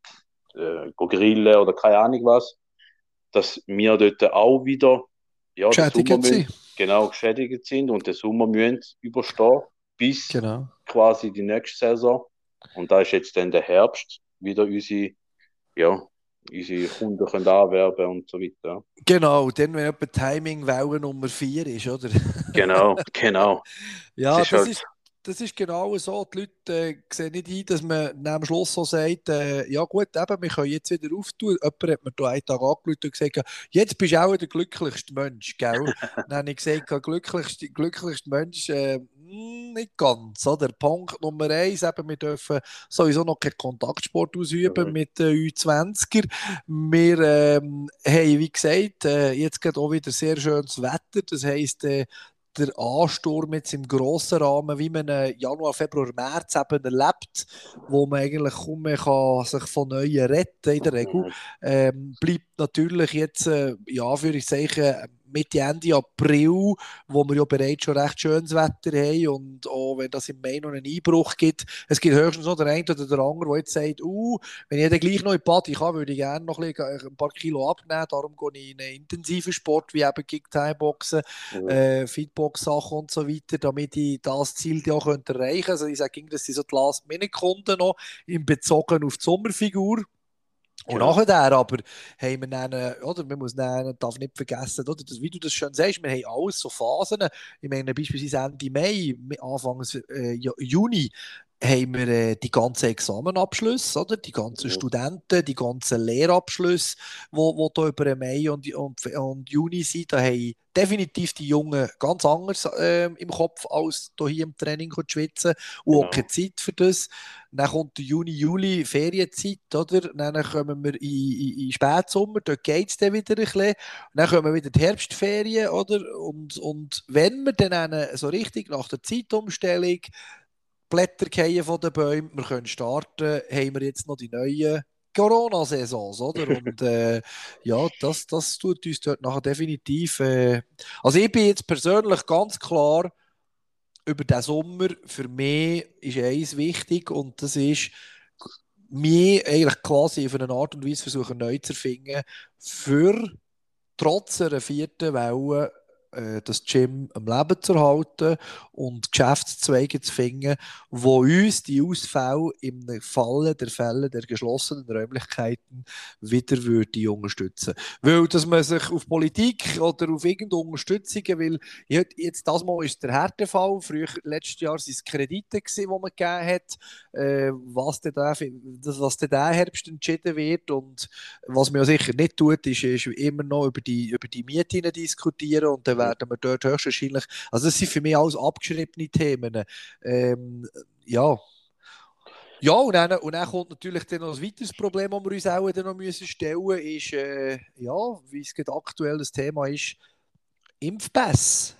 äh, go grillen oder keine Ahnung was, dass wir dort auch wieder ja, den Sommer Geschädigt müssen, sein. genau geschädigt sind und den Sommer müssen überstehen bis Genau. quasi die nächste Saison. Und da ist jetzt dann der Herbst wieder unsere, ja, unsere Kunden können anwerben und so weiter. Genau, dann, wenn etwa Timing-Welle Nummer vier ist, oder? Genau, genau. Es Ja, ist das halt, ist, das ist genau so. Die Leute äh, sehen nicht ein, dass man am Schluss so sagt, äh, ja gut, eben, wir können jetzt wieder auftun. Jemand hat mir da einen Tag angerufen und gesagt, jetzt bist du auch der glücklichste Mensch, gell? Dann habe ich gesagt, glücklichste, glücklichste Mensch, äh, hm, nicht ganz, oder? Punkt Nummer eins, eben, wir dürfen sowieso noch keinen Kontaktsport ausüben mhm, mit den Ü zwanziger. Wir ähm, haben, wie gesagt, äh, jetzt geht auch wieder sehr schönes Wetter, das heisst, äh, der Ansturm jetzt im grossen Rahmen, wie man äh, Januar, Februar, März eben erlebt, wo man eigentlich kaum mehr kann sich von Neuen retten in der Regel, mhm, ähm, bleibt natürlich jetzt, äh, ja, für ich sagen, Mitte, Ende April, wo wir ja bereits schon recht schönes Wetter haben und auch wenn das im Mai noch einen Einbruch gibt, es gibt höchstens noch der eine oder der andere, der jetzt sagt, uh, wenn ich dann gleich noch in die Party kann, würde ich gerne noch ein, bisschen, ein paar Kilo abnehmen, darum gehe ich in einen intensiven Sport wie eben Kick-Thai-Boxen, mhm, äh, Feedbox-Sachen und so weiter, damit ich das Ziel ja auch erreichen könnte. Also ich sage, das sind so die Last-Minute-Kunden noch, in Bezogen auf die Sommerfigur. Und genau. nachher aber haben wir dann, äh, oder man muss dann, darf nicht vergessen, oder, das, wie du das schon sagst, wir haben alles so Phasen. Ich meine, beispielsweise Ende Mai, Anfang äh, Ju- Juni, haben wir äh, die ganzen Examenabschlüsse, oder? Die ganzen Mhm, Studenten, die ganzen Lehrabschlüsse, wo, wo da über Mai und, und, und Juni sind. Da haben definitiv die Jungen ganz anders äh, im Kopf, als hier im Training zu schwitzen und auch keine genau. Zeit für das. Dann kommt der Juni, Juli, Ferienzeit, oder? Dann kommen wir in, in, in Spätsommer, dort geht es dann wieder ein bisschen. Dann kommen wieder die Herbstferien, oder? Und, und wenn wir dann so richtig nach der Zeitumstellung Blätter fallen von den Bäumen, wir können starten, haben wir jetzt noch die neuen Corona-Saisons, oder? Und äh, ja, das, das tut uns dort nachher definitiv. Äh, also ich bin jetzt persönlich ganz klar über den Sommer. Für mich ist eins wichtig und das ist, mich eigentlich quasi auf eine Art und Weise versuchen neu zu erfinden, für trotz einer vierten Welle äh, das Gym am Leben zu erhalten und Geschäftszweige zu finden, wo uns die Ausfälle im Falle der Fälle der geschlossenen Räumlichkeiten wieder würde unterstützen. Weil, dass man sich auf Politik oder auf irgendeine Unterstützungen will, jetzt das Mal ist der Härtefall, früher, letztes Jahr waren es Kredite, die man gegeben hat, äh, was denn da, was denn der Herbst entschieden wird und was man ja sicher nicht tut, ist, ist immer noch über die, über die Mieten diskutieren und dann werden wir dort höchstwahrscheinlich, also das sind für mich alles abgeschriebene Themen. Ähm, ja. Ja, und dann, und dann kommt natürlich dann noch ein weiteres Problem, das wir uns auch dann noch müssen stellen müssen, ist, äh, ja, wie es gerade aktuell das Thema ist, Impfpass.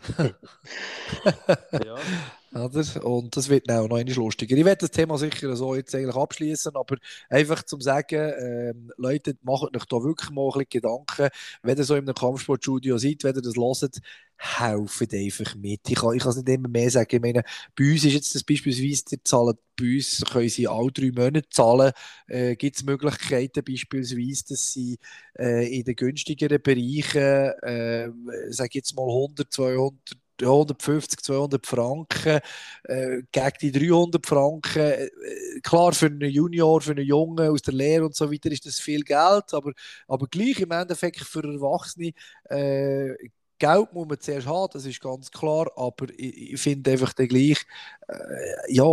Ja. Oder? Und das wird auch noch einmal lustiger. Ich werde das Thema sicher so jetzt eigentlich abschließen, aber einfach zum sagen, ähm, Leute, macht euch da wirklich mal ein bisschen Gedanken, wenn ihr so in einem Kampfsportstudio seid, wenn ihr das hört, helft einfach mit. Ich kann, ich kann es nicht immer mehr sagen. Ich meine, bei uns ist jetzt das beispielsweise, die zahlen bei uns, können sie alle drei Monate zahlen. Äh, Gibt es Möglichkeiten beispielsweise, dass sie äh, in den günstigeren Bereichen, äh, sage jetzt mal hundert, zweihundert, hundertfünfzig, zweihundert Franken äh, gegen die dreihundert Franken. Äh, klar, für einen Junior, für einen Jungen aus der Lehre und so weiter ist das viel Geld, aber, aber gleich im Endeffekt für Erwachsene äh, Geld muss man zuerst haben, das ist ganz klar, aber ich, ich finde einfach den gleich, äh, ja,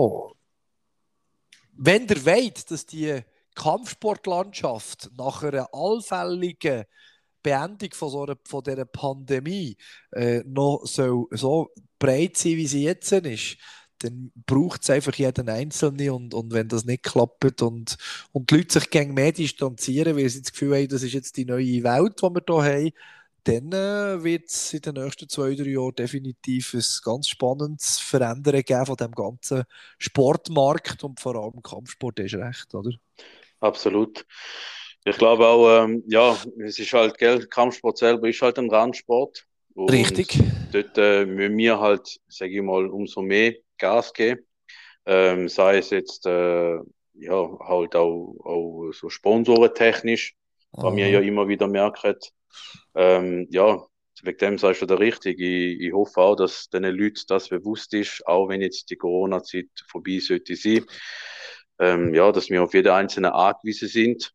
wenn ihr wollt, dass die Kampfsportlandschaft nach einer allfälligen Beendigung von, so einer, von dieser Pandemie äh, noch so, so breit sein, wie sie jetzt ist, dann braucht es einfach jeden Einzelnen und, und wenn das nicht klappt und, und die Leute sich gegen mehr distanzieren, weil sie das Gefühl haben, das ist jetzt die neue Welt, die wir hier haben, dann äh, wird es in den nächsten zwei, drei Jahren definitiv ein ganz spannendes Verändern geben von dem ganzen Sportmarkt und vor allem Kampfsport, ist recht, oder? Absolut. Ich glaube auch, ähm, ja, es ist halt, gell, Kampfsport selber ist halt ein Randsport. Und Richtig. dort äh, müssen wir halt, sage ich mal, umso mehr Gas geben. Ähm, sei es jetzt, äh, ja, halt auch, auch so sponsorentechnisch, was wir ja Aha. immer wieder merken. Ähm, ja, wegen dem sagst du da richtig. Ich, ich hoffe auch, dass den Leuten das bewusst ist, auch wenn jetzt die Corona-Zeit vorbei sollte sein. Ähm, ja, dass wir auf jeden einzelnen angewiesen sind.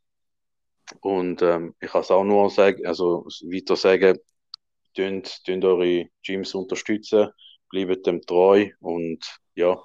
Und ähm, ich kann es auch nur sagen, also weiter sagen, tönt, tönt eure Gyms unterstützen, bleibt dem treu und ja.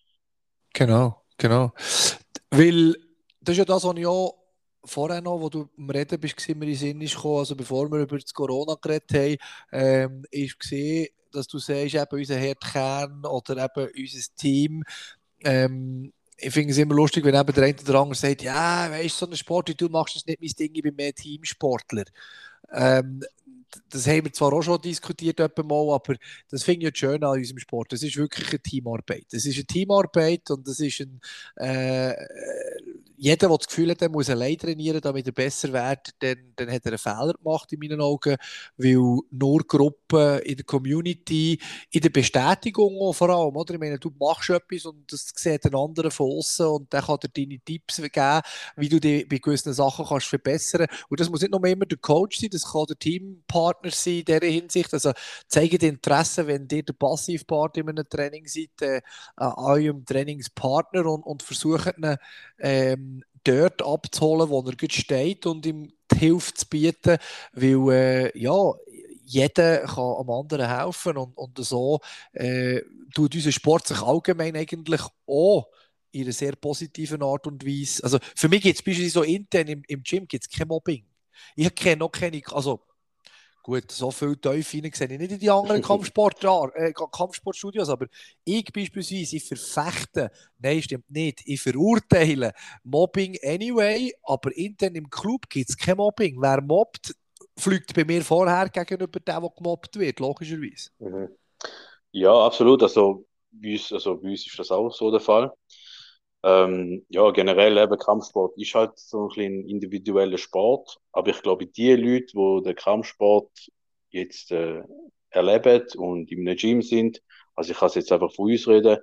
Genau, genau. Weil das ist ja das, was ich auch vorher noch, wo du am Reden bist, war, mir in den Sinn ist gekommen, also bevor wir über das Corona geredet haben, ähm, ist gesehen, dass du sagst, eben unser Herdkern oder eben unser Team, ähm, ich finde es immer lustig, wenn eben der eine oder andere sagt, ja, weißt du, so ein Sport wie du machst, das nicht mein Ding, ich bin mehr Teamsportler. Ähm, das haben wir zwar auch schon diskutiert, mal, aber das finde ich jetzt schön an unserem Sport. Das ist wirklich eine Teamarbeit. Das ist eine Teamarbeit und das ist ein. Äh, jeder, der das Gefühl hat, er muss allein trainieren, damit er besser wird, dann, dann hat er einen Fehler gemacht, in meinen Augen. Weil nur Gruppen in der Community, in der Bestätigung auch vor allem, oder? Ich meine, du machst etwas und das sieht ein anderer von außen und der kann dir deine Tipps geben, wie du dich bei gewissen Sachen kannst verbessern. Und das muss nicht nur immer der Coach sein, das kann der Teampartner sein in dieser Hinsicht. Also zeigt Interesse, wenn ihr der Passivpart in einem Training seid, äh, an eurem Trainingspartner und, und versucht ihn ähm, dort abzuholen, wo er gut steht und ihm die Hilfe zu bieten, weil äh, ja, jeder kann am anderen helfen und, und so äh, tut unser Sport sich allgemein eigentlich auch in einer sehr positiven Art und Weise. Also für mich gibt es beispielsweise so intern im, im Gym gibt's kein Mobbing. Ich kenne noch keine, also gut, so viel Teufel rein sehe ich nicht in die anderen Kampfsport, äh, Kampfsportstudios, aber ich beispielsweise, ich verfechte, nein, stimmt nicht, ich verurteile Mobbing anyway, aber intern im Club gibt es kein Mobbing. Wer mobbt, fliegt bei mir vorher gegenüber dem, der gemobbt wird, logischerweise. Mhm. Ja, absolut. Also bei uns, also bei uns ist das auch so der Fall. Ähm, ja, generell eben Kampfsport ist halt so ein bisschen individueller Sport, aber ich glaube, die Leute, die den Kampfsport jetzt äh, erleben und in einem Gym sind, also ich kann es jetzt einfach von uns reden,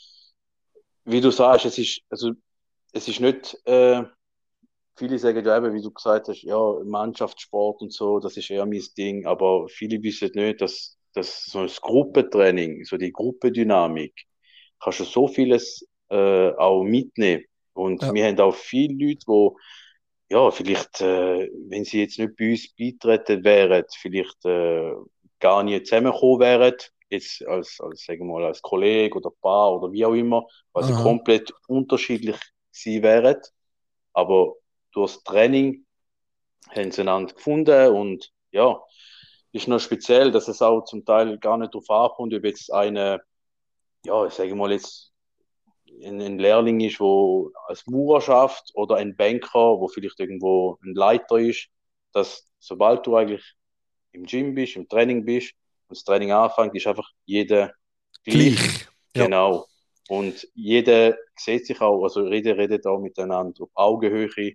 wie du sagst, es ist, also, es ist nicht, äh, viele sagen ja eben, wie du gesagt hast, ja, Mannschaftssport und so, das ist eher mein Ding, aber viele wissen nicht, dass, dass so ein Gruppentraining, so die Gruppendynamik, kannst du so vieles äh, auch mitnehmen. Und Ja. wir haben auch viele Leute, die, ja, vielleicht, äh, wenn sie jetzt nicht bei uns beitreten wären, vielleicht äh, gar nie zusammengekommen wären, jetzt als, als, sagen wir mal, als Kollege oder Paar oder wie auch immer, weil sie Aha. komplett unterschiedlich sie wären. Aber durch das Training haben sie einander gefunden und ja, ist noch speziell, dass es auch zum Teil gar nicht darauf ankommt, ob jetzt eine, ja, ich sage mal jetzt ein, ein Lehrling ist, wo als Maurer schafft oder ein Banker, wo vielleicht irgendwo ein Leiter ist, dass sobald du eigentlich im Gym bist, im Training bist und das Training anfängt, ist einfach jeder gleich, Gleich. Ja. genau. Und jeder sieht sich auch, also jeder redet auch miteinander auf Augenhöhe.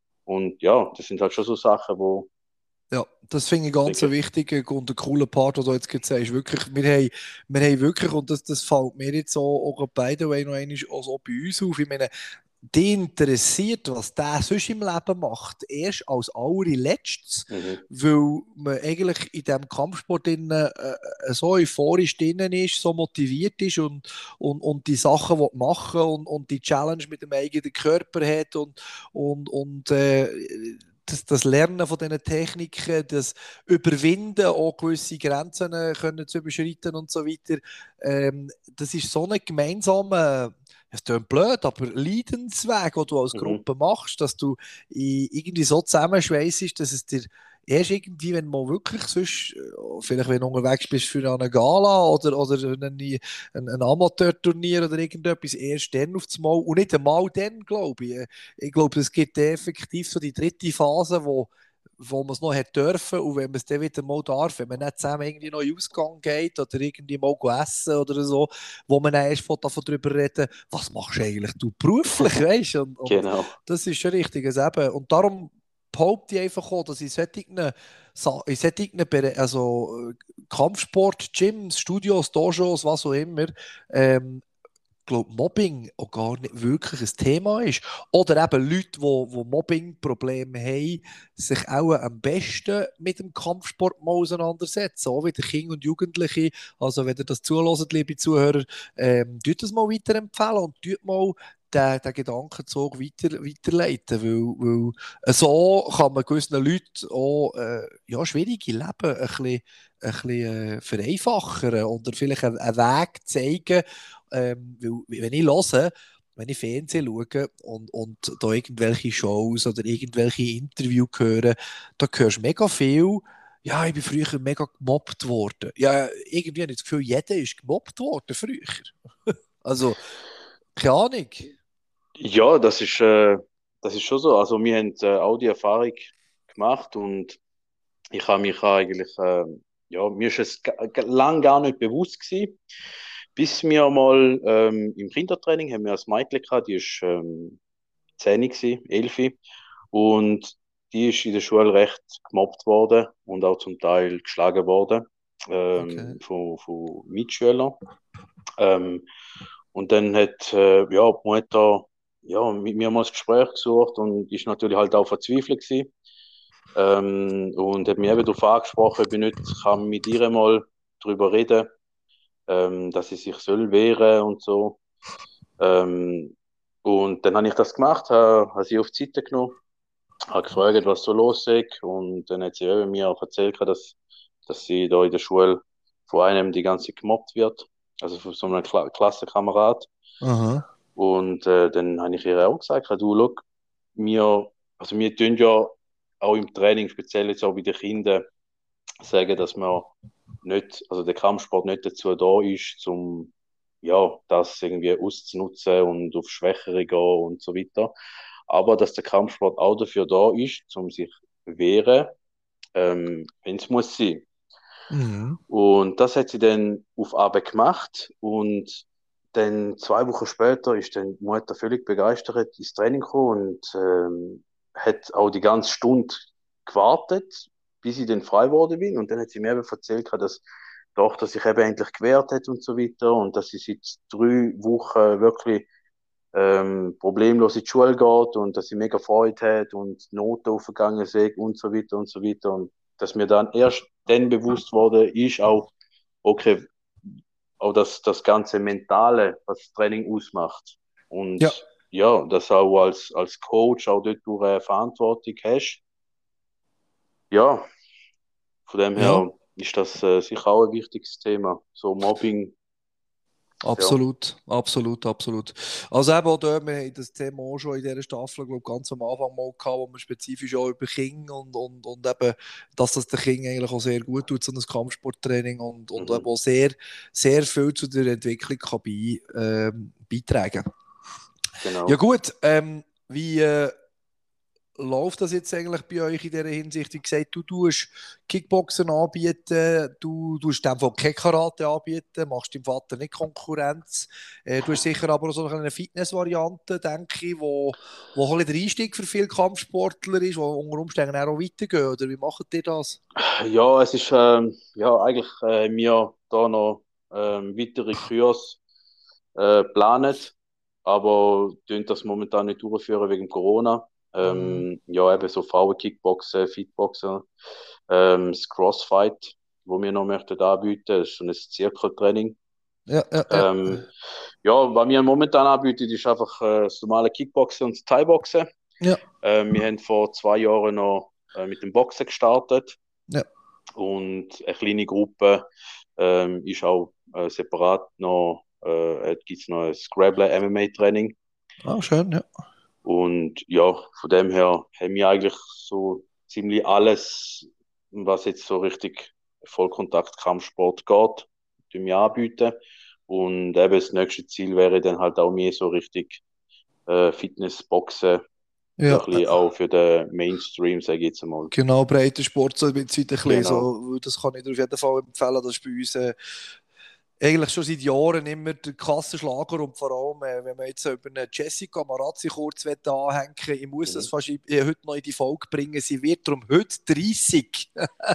Und ja, das sind halt schon so Sachen, wo, Ja, das finde ich ganz einen denke, wichtigen und einen coolen Part, den du jetzt gesagt hast. Wirklich, wir haben, wir haben wirklich, und das, das fällt mir jetzt auch, auch by the way noch einmal auch so bei uns auf, ich meine, die interessiert, was der sonst im Leben macht, erst als allerletztes, mhm, weil man eigentlich in diesem Kampfsport drin, äh, äh, so euphorisch drinnen ist, so motiviert ist und, und, und die Sachen will machen und, und die Challenge mit dem eigenen Körper hat und, und, und äh, das, das Lernen von diesen Techniken, das Überwinden, auch gewisse Grenzen äh, können zu überschreiten und so weiter, ähm, das ist so ein gemeinsamer, es klingt blöd, aber Leidensweg, den du als mhm, Gruppe machst, dass du irgendwie so zusammenschweißt, dass es dir erst irgendwie, wenn man wirklich sonst, äh, vielleicht wenn du unterwegs bist für eine Gala oder, oder ein, ein, ein Amateurturnier oder irgendetwas, erst dann aufs Mal und nicht einmal dann, glaube ich. Ich glaube, es gibt effektiv so die dritte Phase, wo wo man es noch hat dürfen und wenn man es dann wieder mal darf, wenn man nicht zusammen irgendwie noch in den Ausgang geht oder irgendwie mal essen oder so, wo man dann erst davon darüber reden, was machst du eigentlich du beruflich, weißt du? Und, und genau. das ist schon richtig, eben. Und darum behaupte ich einfach auch, dass in solchen, Sa- in solchen Bere- also äh, Kampfsport, Gyms, Studios, Dojos, was auch immer, ähm, glaube, Mobbing auch gar nicht wirklich ein Thema ist. Oder eben Leute, die, die Mobbing-Probleme haben, sich auch am besten mit dem Kampfsport mal auseinandersetzen. Auch wieder Kinder und Jugendliche. Also, wenn ihr das zuhört, liebe Zuhörer, ähm, tut das mal weiterempfehlen und tut mal den, den Gedankenzug weiter, weiterleiten. Weil, weil so kann man gewissen Leuten auch äh, ja, schwierige Leben ein bisschen, ein bisschen äh, vereinfachen oder vielleicht einen, einen Weg zeigen, ähm, weil, wenn ich höre, wenn ich Fernsehen schaue und, und da irgendwelche Shows oder irgendwelche Interviews höre, da hörst du mega viel. Ja, ich bin früher mega gemobbt worden. Ja, irgendwie habe ich das Gefühl, jeder ist gemobbt worden früher. Also, keine Ahnung. Ja, das ist, äh, das ist schon so. Also wir haben äh, auch die Erfahrung gemacht und ich habe mich eigentlich, äh, ja, mir ist es ga- ga- lang gar nicht bewusst gewesen, bis wir mal ähm, im Kindertraining haben wir ein Mädchen gehabt, die ist ähm, zehn gewesen, elf, und die ist in der Schule recht gemobbt worden und auch zum Teil geschlagen worden Okay. ähm, von, von Mitschülern. Ähm, und dann hat äh, ja, die Mutter ja, mit mir mal das Gespräch gesucht und ist natürlich halt auch verzweifelt gewesen. Ähm, und hat mich eben darauf angesprochen, ob ich nicht kann mit ihr mal darüber reden, ähm, dass sie sich soll wehren und so. Ähm, und dann habe ich das gemacht, habe, habe sie auf die Seite genommen, habe gefragt, was so los ist. Und dann hat sie eben mir auch erzählt, dass, dass sie da in der Schule von einem die ganze Zeit gemobbt wird, also von so einem Kla Klassenkamerad. Aha. Und äh, dann habe ich ihr auch gesagt, du, schau, wir, also wir tun ja auch im Training, speziell jetzt auch bei den Kindern, sagen, dass man nicht, also der Kampfsport nicht dazu da ist, um ja, das irgendwie auszunutzen und auf Schwächere gehen und so weiter. Aber dass der Kampfsport auch dafür da ist, um sich wehren, ähm, wenn es muss sein. Mhm. Und das hat sie dann auf Arbeit gemacht und dann zwei Wochen später ist dann die Mutter völlig begeistert ins Training gekommen und ähm, hat auch die ganze Stunde gewartet, bis ich dann frei geworden bin. Und dann hat sie mir eben erzählt, dass die Tochter sich eben endlich gewehrt hat und so weiter und dass sie seit drei Wochen wirklich ähm, problemlos in die Schule geht und dass sie mega Freude hat und Noten aufgegangen sind und so weiter und so weiter. Und dass mir dann erst dann bewusst wurde, ist auch, okay, auch das, das ganze Mentale, was das Training ausmacht. Und Ja, ja, dass auch als, als Coach auch dort du eine Verantwortung hast. Ja, von dem ja. her ist das äh, sicher auch ein wichtiges Thema. So Mobbing, ja. Absolut, absolut, absolut. Also eben auch dort, wir haben das Thema auch schon in dieser Staffel, glaube ich, ganz am Anfang mal gehabt, wo wir spezifisch auch über King und, und, und eben, dass das der King eigentlich auch sehr gut tut, so ein Kampfsporttraining und, und eben Mhm, auch sehr, sehr viel zu der Entwicklung kann bei, ähm, beitragen. Ja genau. gut, ähm, wie äh, läuft das jetzt eigentlich bei euch in dieser Hinsicht? Wie gesagt, du tust Kickboxen anbieten, du tust in dem Fall kein Karate anbieten, machst deinem Vater nicht Konkurrenz. Äh, du hast sicher aber auch so eine Fitnessvariante, denke ich, wo, wo ein bisschen der Einstieg für viele Kampfsportler ist, wo unter Umständen auch weitergehen. Oder wie macht ihr das? Ja, es ist ähm, ja eigentlich äh, mir da noch ähm, weitere Kurse äh, geplant, aber tun das momentan nicht durchführen wegen Corona. Mhm. Ähm, ja, eben so Frauen-Kickboxen, Fitboxen, ähm, das Crossfight, wo wir noch möchten anbieten, das ist so ein Zirkeltraining. Ja, ja, ja. Ähm, ja, was wir momentan anbieten, ist einfach äh, das normale Kickboxen und das Thai-Boxen. Ja, Ähm, wir haben vor zwei Jahren noch äh, mit dem Boxen gestartet ja. und eine kleine Gruppe ähm, ist auch äh, separat noch, äh, gibt es noch ein Scrabble M M A-Training. Ah, schön, ja. Und ja, von dem her haben wir eigentlich so ziemlich alles, was jetzt so richtig Vollkontakt-Kampfsport geht, tun wir anbieten. Und eben das nächste Ziel wäre dann halt auch mehr so richtig äh, Fitness, Boxen, so Ja, ein bisschen auch für den Mainstream, sage ich jetzt einmal. genau, breiter Sport so ein bisschen, ein bisschen Genau. so, das kann ich dir auf jeden Fall empfehlen, das ist bei uns äh, eigentlich schon seit Jahren immer der Kassenschlager und vor allem, äh, wenn man jetzt über eine Jessica Marazzi kurz anhängen will, ich muss das Mhm. fast in, äh, heute noch in die Folge bringen, sie wird darum heute dreißig.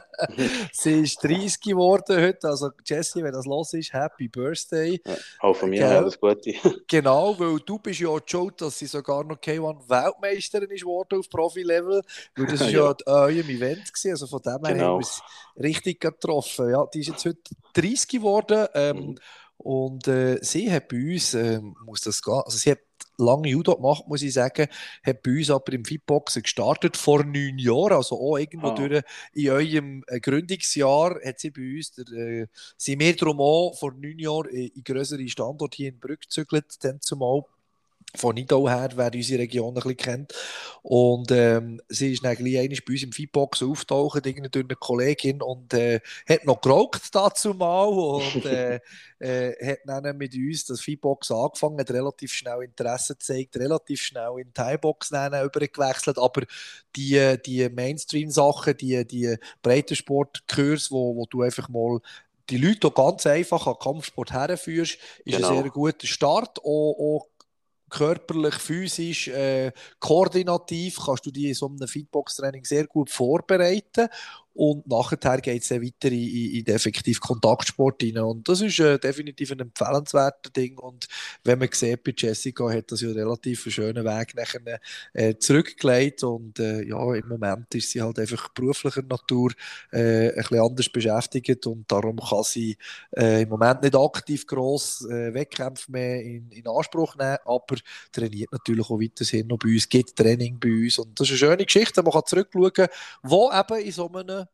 Sie ist dreißig geworden heute, also Jessie, wenn das los ist, Happy Birthday. Ja, auch von mir Gell? alles Gute. Genau, weil du bist ja auch schuld, dass sie sogar noch K eins Weltmeisterin ist geworden auf Profi-Level, weil das ist ja Ja, euer Event gewesen, also von dem her haben wir genau. es richtig getroffen. Ja, die ist jetzt heute dreißig geworden ähm, Mhm. und äh, sie hat bei uns, äh, muss das gehen, also sie hat lange Judo gemacht, muss ich sagen, hat bei uns aber im Fitboxen gestartet vor neun Jahren, also auch irgendwo Ah, durch in eurem äh, Gründungsjahr hat sie bei uns, der, äh, sind wir darum auch vor neun Jahren in, in größere Standort hier in Brügg gezügelt, dann zumal von Nidau her, wer unsere Region ein bisschen kennt. Und ähm, sie ist dann gleich einmal bei uns im Feedbox auftaucht, irgendwie durch eine Kollegin und äh, hat noch geraucht dazu mal und äh, äh, hat dann mit uns das Feedbox angefangen, hat relativ schnell Interesse gezeigt, relativ schnell in die Thai-Box übergewechselt, aber die, die Mainstream-Sachen, die, die Breitensport-Kurs, wo, wo du einfach mal die Leute auch ganz einfach an Kampfsport herführst, ist ein sehr genau. guter Start. Auch, auch körperlich, physisch, äh, koordinativ kannst du die in so einem Fitbox-Training sehr gut vorbereiten und nachher geht es dann weiter in, in, in den effektiven Kontaktsport rein und das ist äh, definitiv ein empfehlenswerter Ding und wenn man sieht, bei Jessica hat das ja relativ einen schönen Weg nachher äh, zurückgelegt und äh, ja, im Moment ist sie halt einfach beruflicher Natur äh, ein bisschen anders beschäftigt und darum kann sie äh, im Moment nicht aktiv gross äh, Wettkämpfe mehr in, in Anspruch nehmen, aber trainiert natürlich auch weiterhin noch bei uns, gibt Training bei uns und das ist eine schöne Geschichte, man kann zurückschauen, wo eben in so einem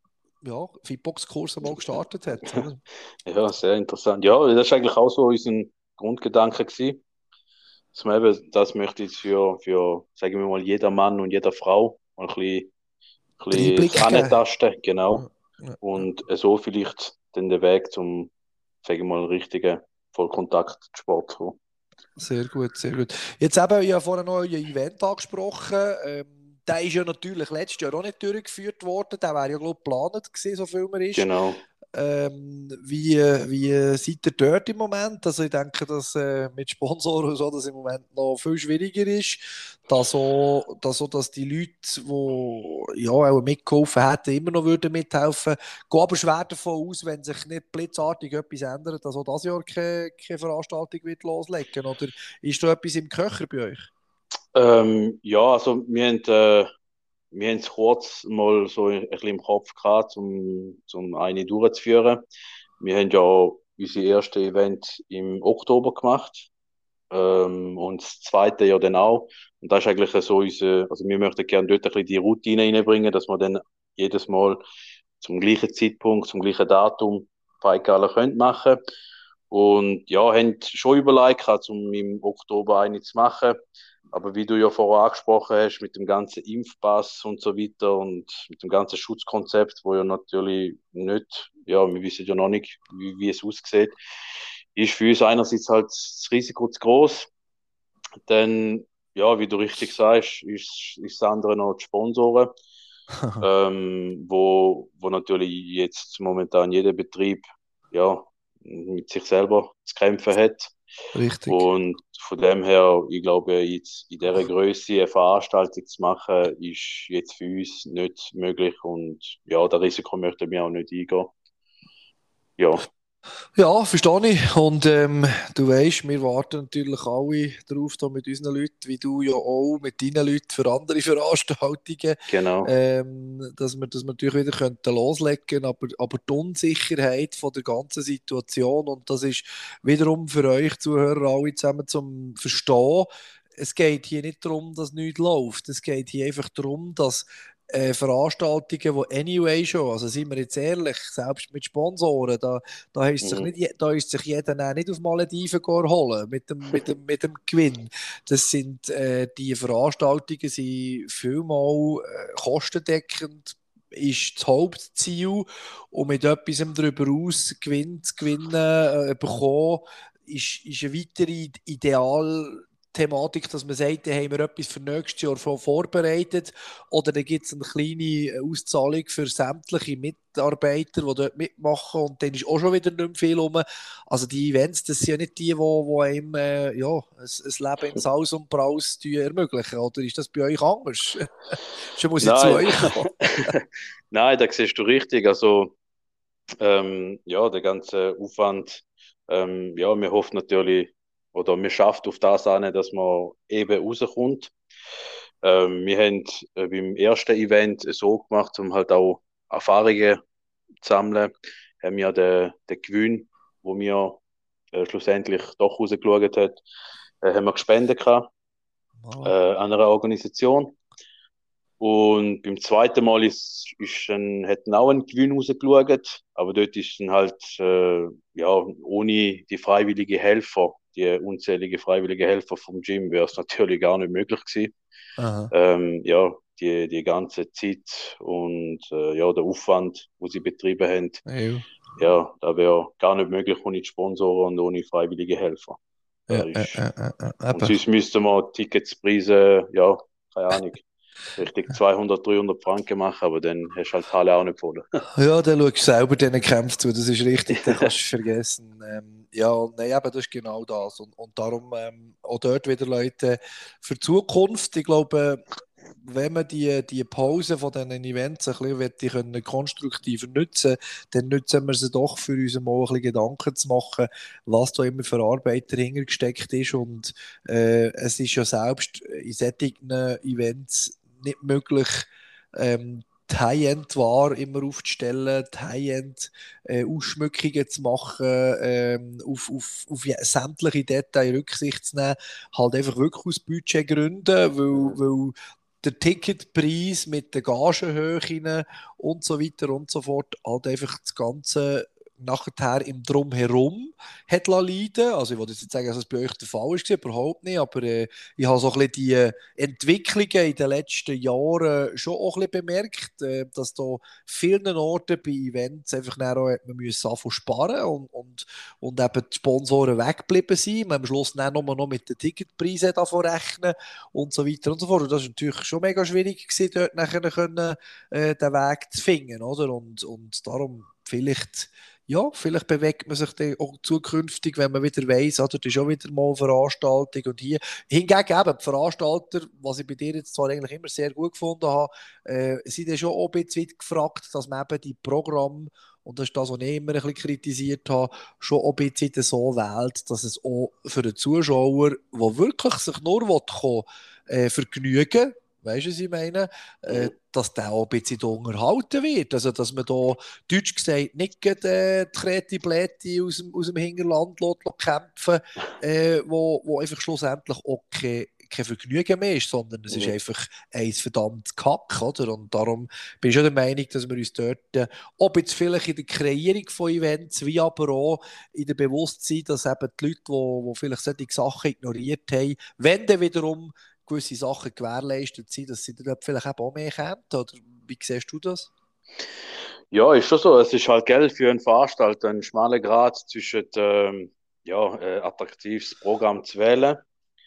ja, Fitbox-Kurs mal gestartet hat. Oder? Ja, sehr interessant. Ja, das ist eigentlich auch so unser Grundgedanke gewesen, dass man eben, das möchte ich für, für, sagen wir mal, jeder Mann und jeder Frau mal ein bisschen, ein Den bisschen das Einblick geben. Antasten, genau. Ja, ja, ja. Und so vielleicht dann den Weg zum, sagen wir mal, richtigen Vollkontaktsport zu kommen. Sehr gut, sehr gut. Jetzt eben, ich habe vorhin noch ein Event angesprochen. Ähm, der ist ja natürlich letztes Jahr auch nicht durchgeführt worden. Der wäre ja, glaube ich, geplant gewesen, so viel man ist. Genau. Ähm, wie, wie seid ihr dort im Moment? Also ich denke, dass äh, mit Sponsoren und so, dass im Moment noch viel schwieriger ist, dass so, dass, so, dass die Leute, die ja auch mitgeholfen hätten, immer noch würden mithelfen. Gehe aber schwer davon aus, wenn sich nicht blitzartig etwas ändert, dass auch dieses Jahr keine, keine Veranstaltung wird loslegen. Oder ist da etwas im Köcher bei euch? Ähm, ja, also wir haben, äh, wir haben es kurz mal so ein bisschen im Kopf gehabt, um, um eine durchzuführen. Wir haben ja unser erstes Event im Oktober gemacht, ähm, und das zweite ja dann auch. Und das ist eigentlich so unser, also wir möchten gerne dort ein bisschen die Routine reinbringen, dass wir dann jedes Mal zum gleichen Zeitpunkt, zum gleichen Datum Feigale können machen. Und ja, haben schon überlegt, gehabt, um im Oktober eine zu machen. Aber wie du ja vorher angesprochen hast, mit dem ganzen Impfpass und so weiter und mit dem ganzen Schutzkonzept, wo ja natürlich nicht, ja, wir wissen ja noch nicht, wie, wie es aussieht, ist für uns einerseits halt das Risiko zu groß. Dann, ja, wie du richtig sagst, ist, ist das andere noch die Sponsoren, ähm, wo, wo natürlich jetzt momentan jeder Betrieb, ja, mit sich selber zu kämpfen hat. Richtig. Und von dem her, ich glaube, jetzt in dieser Größe eine Veranstaltung zu machen, ist jetzt für uns nicht möglich und ja, das Risiko möchten wir auch nicht eingehen. Ja, Ja, verstehe ich. Und ähm, du weißt, wir warten natürlich alle darauf, da mit unseren Leuten, wie du ja auch mit deinen Leuten für andere Veranstaltungen, genau. ähm, dass wir das natürlich wieder könnten loslegen, aber, aber die Unsicherheit von der ganzen Situation, und das ist wiederum für euch Zuhörer alle zusammen zum Verstehen. Es geht hier nicht darum, dass nichts läuft. Es geht hier einfach darum, dass äh, Veranstaltungen, die anyway schon, also sind wir jetzt ehrlich, selbst mit Sponsoren, da da ist sich Mhm. nicht, je- da ist sich jeder auch nicht auf Malediven holen mit dem, mit dem, mit dem Gewinn. Das sind, äh, die Veranstaltungen sind vielmal äh, kostendeckend, ist das Hauptziel, und mit etwas darüber aus Gewinn zu gewinnen, äh, bekommen, ist, ist eine weitere Ideal. Thematik, dass man sagt, da haben wir etwas für nächstes Jahr vor- vorbereitet, oder dann gibt es eine kleine Auszahlung für sämtliche Mitarbeiter, die dort mitmachen, und dann ist auch schon wieder nicht mehr viel rum. Also die Events, das sind ja nicht die, die, die einem äh, ja, ein, ein Leben in Saus und Braus ermöglichen, oder ist das bei euch anders? Schon muss ich zu Nein, euch kommen. nein, da siehst du richtig. Also, ähm, ja, der ganze Aufwand, ähm, ja, wir hoffen natürlich, oder wir schaffen auf das an, dass man eben rauskommt. Ähm, wir haben äh, beim ersten Event so gemacht, um halt auch Erfahrungen zu sammeln, haben wir den, den Gewinn, wo wir äh, schlussendlich doch rausgeschaut hat, äh, haben wir gespendet gehabt, äh, Voilà. an einer Organisation. Und beim zweiten Mal ist, ist dann, hat dann auch ein Gewinn rausgeschaut, aber dort ist dann halt, äh, ja, ohne die freiwilligen Helfer, die unzählige freiwillige Helfer vom Gym, wäre es natürlich gar nicht möglich gewesen. Aha. Ähm, ja, die, die ganze Zeit und äh, ja, der Aufwand, wo sie betrieben haben, Ja, ja, da wäre gar nicht möglich ohne die Sponsoren und ohne freiwillige Helfer. ja, Da ja, ist, ja, ja, ja. und Eben. sonst müssten wir Ticketspreise, ja, keine Ahnung, richtig zweihundert, dreihundert Franken machen, aber dann hast du halt die Halle auch nicht voll. Ja, dann schaust du selber diesen Kämpfen zu, das ist richtig, den kannst du vergessen. Ähm, ja, nein, eben, das ist genau das. Und, und darum ähm, auch dort wieder Leute für die Zukunft. Ich glaube, wenn man die, die Pause von diesen Events ein bisschen möchte, können konstruktiver nutzen, dann nutzen wir sie doch für uns mal ein bisschen Gedanken zu machen, was da immer für Arbeit dahinter gesteckt ist. Und äh, es ist ja selbst in solchen Events nicht möglich, ähm, die High-End-Ware immer aufzustellen, die High-End-Ausschmückungen zu machen, ähm, auf, auf, auf je- sämtliche Details Rücksicht zu nehmen, halt einfach wirklich aus Budgetgründen, weil, Mhm. weil der Ticketpreis mit den Gagenhöhen und so weiter und so fort halt einfach das Ganze nachher im Drumherum hat leiden. Also ich wollte jetzt nicht sagen, dass es bei euch der Fall ist, überhaupt nicht, aber äh, ich habe so ein bisschen die Entwicklungen in den letzten Jahren schon auch ein bisschen bemerkt, äh, dass da vielen Orten bei Events einfach dann auch hat man müssen anfangen zu sparen und, und, und eben die Sponsoren weggeblieben sind. Man am Schluss dann nur noch mit den Ticketpreisen davon rechnen und so weiter und so fort. Und das ist natürlich schon mega schwierig gewesen, dort nachher können, äh, den Weg zu finden, oder? Und, und darum vielleicht, ja, vielleicht bewegt man sich dann auch zukünftig, wenn man wieder weiss, oder, das ist auch wieder mal eine Veranstaltung. Und hier, hingegen eben, die Veranstalter, was ich bei dir jetzt zwar eigentlich immer sehr gut gefunden habe, äh, sind dann schon auch ein bisschen weit gefragt, dass man eben die Programme, und das ist das, was ich immer ein bisschen kritisiert habe, schon auch ein bisschen so wählt, dass es auch für den Zuschauer, der wirklich sich nur kommen will, äh, vergnügen, weißt du, was ich meine? Äh, Mhm. dass der auch ein bisschen da unterhalten wird. Also, dass man da, deutsch gesagt, nicht gerade, äh, die Kreti Blätti aus dem, aus dem Hinterland lässt, lässt kämpfen, äh, wo, wo einfach schlussendlich auch kein, kein Vergnügen mehr ist, sondern es ist Mhm. einfach ein verdammt Kack, oder? Und darum bin ich schon der Meinung, dass wir uns dort, äh, ob jetzt vielleicht in der Kreierung von Events, wie aber auch in dem Bewusstsein, dass eben die Leute, die, die vielleicht solche Sachen ignoriert haben, wenn dann wiederum gewisse Sachen gewährleistet sind, dass sie dann vielleicht eben auch mehr kommen, oder wie siehst du das? Ja, ist schon so. Es ist halt, gell, für einen Veranstalter ein schmaler Grat zwischen ähm, ja, äh, attraktives Programm zu wählen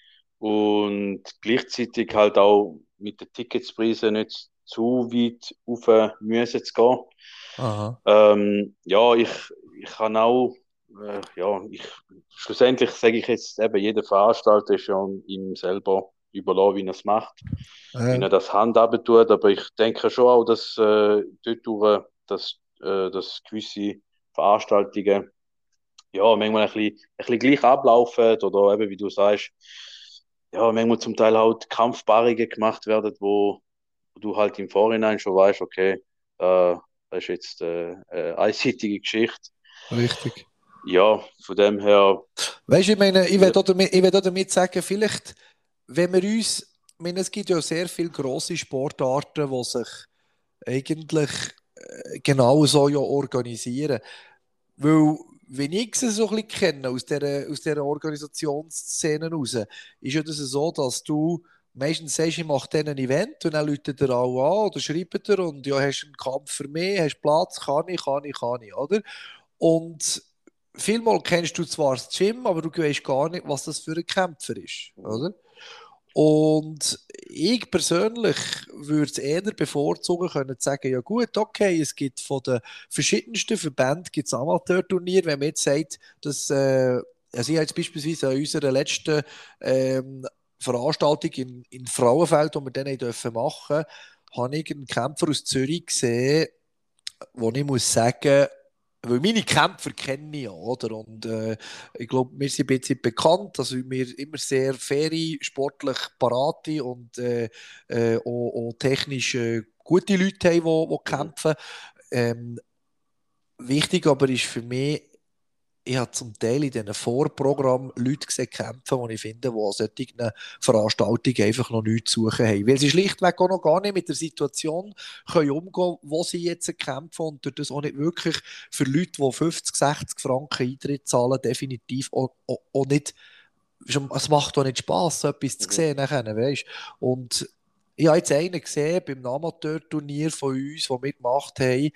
und gleichzeitig halt auch mit den Ticketspreisen nicht zu weit rauf müssen zu gehen. Aha. Ähm, ja, ich, ich kann auch, äh, ja, ich, schlussendlich sage ich jetzt eben, jeder Veranstalter ist ja ihm selber überlassen, wie er es macht, wie Ja, er das handhaben tut, aber ich denke schon auch, dass äh, dort durch, dass, äh, dass gewisse Veranstaltungen ja, manchmal ein bisschen, ein bisschen gleich ablaufen oder eben, wie du sagst, ja, manchmal zum Teil halt Kampfpaarungen gemacht werden, wo, wo du halt im Vorhinein schon weißt, okay, äh, das ist jetzt äh, eine einseitige Geschichte. richtig. Ja, von dem her, Weißt du, ich meine, ich will ja, auch damit, ich will auch damit sagen, vielleicht, wenn wir uns, ich meine, es gibt ja sehr viele grosse Sportarten, die sich eigentlich äh, genau so ja organisieren. Weil, wenn ich sie so ein bisschen kenne, aus dieser, aus dieser Organisationsszene raus, ist ja das so, dass du meistens sagst, ich mache dann ein Event und dann läutet er auch an oder schreibt er und ja, hast einen Kampf für mich, hast Platz, kann ich, kann ich, kann ich, oder? Und vielmal kennst du zwar das Gym, aber du weißt gar nicht, was das für ein Kämpfer ist, oder? Und ich persönlich würde es eher bevorzugen können, zu sagen, ja gut, okay, es gibt von den verschiedensten Verbänden gibt's Amateurturniere, wenn man jetzt sagt, dass, äh, also ich habe jetzt beispielsweise an unserer letzten ähm, Veranstaltung in, in Frauenfeld, die wir dann machen dürfen machen, habe ich einen Kämpfer aus Zürich gesehen, wo ich muss sagen, weil meine Kämpfer kenne ich ja, oder? Und äh, ich glaube, wir sind ein bisschen bekannt, dass wir immer sehr faire, sportlich parate und äh, äh, auch, auch technisch äh, gute Leute haben, die, die mhm, kämpfen. Ähm, wichtig aber ist für mich, ich habe zum Teil in diesen Vorprogrammen Leute gesehen kämpfen, die ich finde, die an solchen Veranstaltungen einfach noch nichts zu suchen haben. Weil sie schlichtweg auch noch gar nicht mit der Situation können umgehen können, wo sie jetzt kämpfen und durch das auch nicht wirklich für Leute, die fünfzig, sechzig Franken Eintritt zahlen, definitiv auch, auch, auch nicht, es macht auch nicht Spass, so etwas zu mhm, sehen nachher, weißt? Und ich habe jetzt einen gesehen beim Amateurturnier von uns, das wir gemacht haben,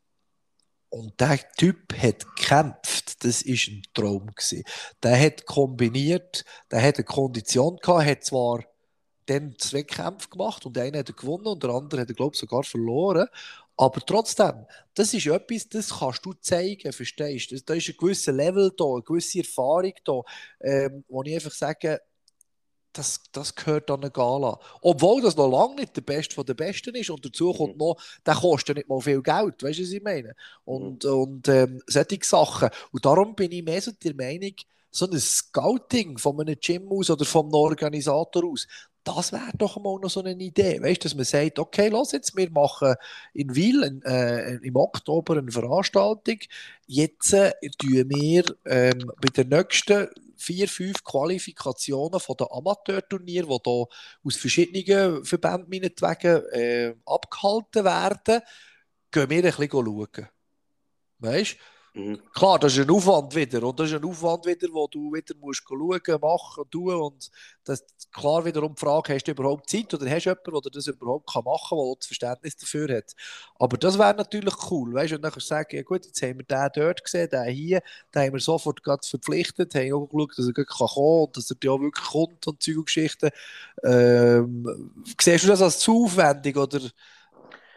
und der Typ hat gekämpft. Das ist ein Traum gewesen. Der hat kombiniert, der hat eine Kondition gehabt, hat zwar dann zwei Kämpfe gemacht und einen hat er gewonnen und der andere hat er, glaube ich, sogar verloren. Aber trotzdem, das ist etwas, das kannst du zeigen, verstehst du? Da ist ein gewisser Level da, eine gewisse Erfahrung da, ähm, wo ich einfach sage, das, das gehört an eine Gala. Obwohl das noch lange nicht der Beste von der Besten ist. Und dazu mhm, kommt noch, der kostet nicht mal viel Geld. Weißt du, was ich meine? mhm, Und, und ähm, solche Sachen. Und darum bin ich mehr so der Meinung, so ein Scouting von einem Gym aus oder von einem Organisator aus, das wäre doch mal noch so eine Idee. Weißt du, dass man sagt, okay, los jetzt, wir machen in Wil in, äh, im Oktober eine Veranstaltung. Jetzt äh, tun wir ähm, bei der nächsten vier, fünf Qualifikationen von den Amateurturnieren, die hier aus verschiedenen Verbänden meinetwegen äh, abgehalten werden, gehen wir ein bisschen schauen. Weißt? mhm, Klar, das ist ein Aufwand wieder. Und das ist ein Aufwand wieder, wo du wieder musst schauen, machen, tun. Und das, klar wiederum die Frage, hast du überhaupt Zeit oder hast du jemanden, der das überhaupt machen kann, der auch das Verständnis dafür hat. Aber das wäre natürlich cool. Weißt? Und dann kannst du sagen, ja gut, jetzt haben wir den dort gesehen, den hier, den haben wir sofort gerade verpflichtet, haben auch geschaut, dass er gleich kommen kann und dass er ja auch wirklich kommt und Zeug und Geschichten. Ähm, siehst du das als zu aufwendig oder?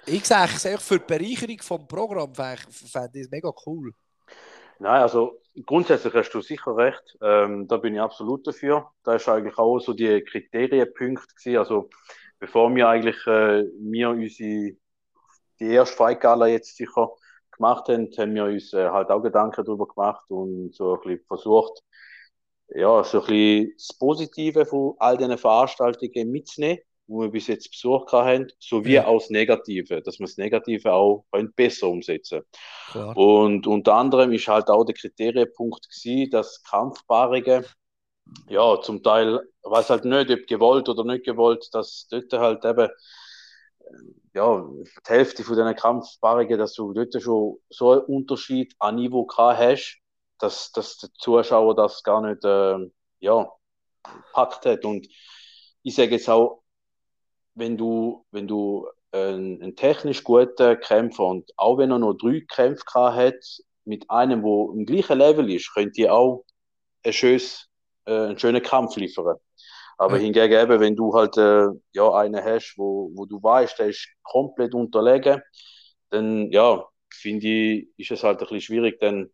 Ich sage es eigentlich für die Bereicherung vom Programm, fände ich es mega cool. Nein, also grundsätzlich hast du sicher recht. Ähm, da bin ich absolut dafür. Da ist eigentlich auch so die Kriterienpunkte gewesen. Also bevor wir eigentlich äh, wir unsere die erste Fight Gala jetzt sicher gemacht haben, haben wir uns äh, halt auch Gedanken darüber gemacht und so ein bisschen versucht, ja, so ein bisschen das Positive von all diesen Veranstaltungen mitzunehmen, wo wir bis jetzt besucht haben, sowie Ja, auch das Negative, dass wir das Negative auch besser umsetzen können. klar. Und unter anderem ist halt auch der Kriterienpunkt gewesen, dass Kampfpaarungen, ja, zum Teil, weiß halt nicht, ob gewollt oder nicht gewollt, dass dort halt eben, ja, die Hälfte von diesen Kampfpaarungen, dass du dort schon so einen Unterschied an Niveau gehabt hast, dass, dass der Zuschauer das gar nicht, äh, ja, gepackt hat. Und ich sage jetzt auch, wenn du, wenn du einen, einen technisch guten Kämpfer und auch wenn er nur drei Kämpfe gehabt hat, mit einem, der im gleichen Level ist, könnt ihr auch ein schönes, äh, einen schönen Kampf liefern. Aber Ja. hingegen eben, wenn du halt äh, ja, einen hast, wo, wo du weißt, der ist komplett unterlegen, dann ja, finde ich, ist es halt ein bisschen schwierig, dann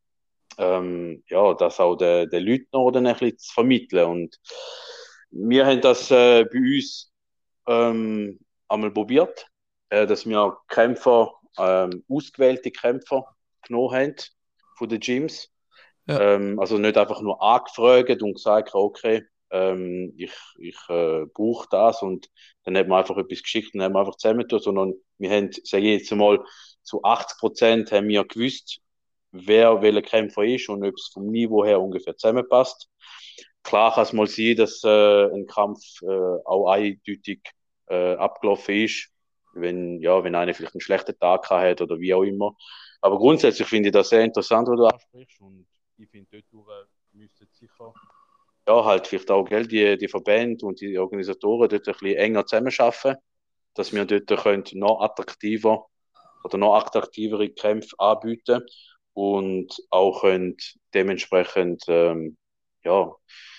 ähm, ja, das auch den, den Leuten noch dann ein bisschen zu vermitteln. Und wir haben das äh, bei uns ähm, einmal probiert, äh, dass wir Kämpfer, ähm, ausgewählte Kämpfer genommen haben von den Gyms. Ja. Ähm, also nicht einfach nur angefragt und gesagt, okay, ähm, ich, ich äh, brauche das und dann hat man einfach etwas geschickt und haben wir einfach zusammengetan, sondern wir haben, sage ich jetzt mal, zu achtzig Prozent haben wir gewusst, wer welcher Kämpfer ist und ob es vom Niveau her ungefähr zusammenpasst. Klar kann es mal sein, dass äh, ein Kampf äh, auch eindeutig äh, abgelaufen ist, wenn, ja, wenn einer vielleicht einen schlechten Tag hat oder wie auch immer. Aber grundsätzlich finde ich das sehr interessant, was du ansprichst und ich finde, dort müsste sicher ja, halt vielleicht auch gell, die, die Verbände und die Organisatoren dort ein bisschen enger zusammenarbeiten, dass wir dort können noch attraktiver oder noch attraktivere Kämpfe anbieten und auch können dementsprechend ähm, ja,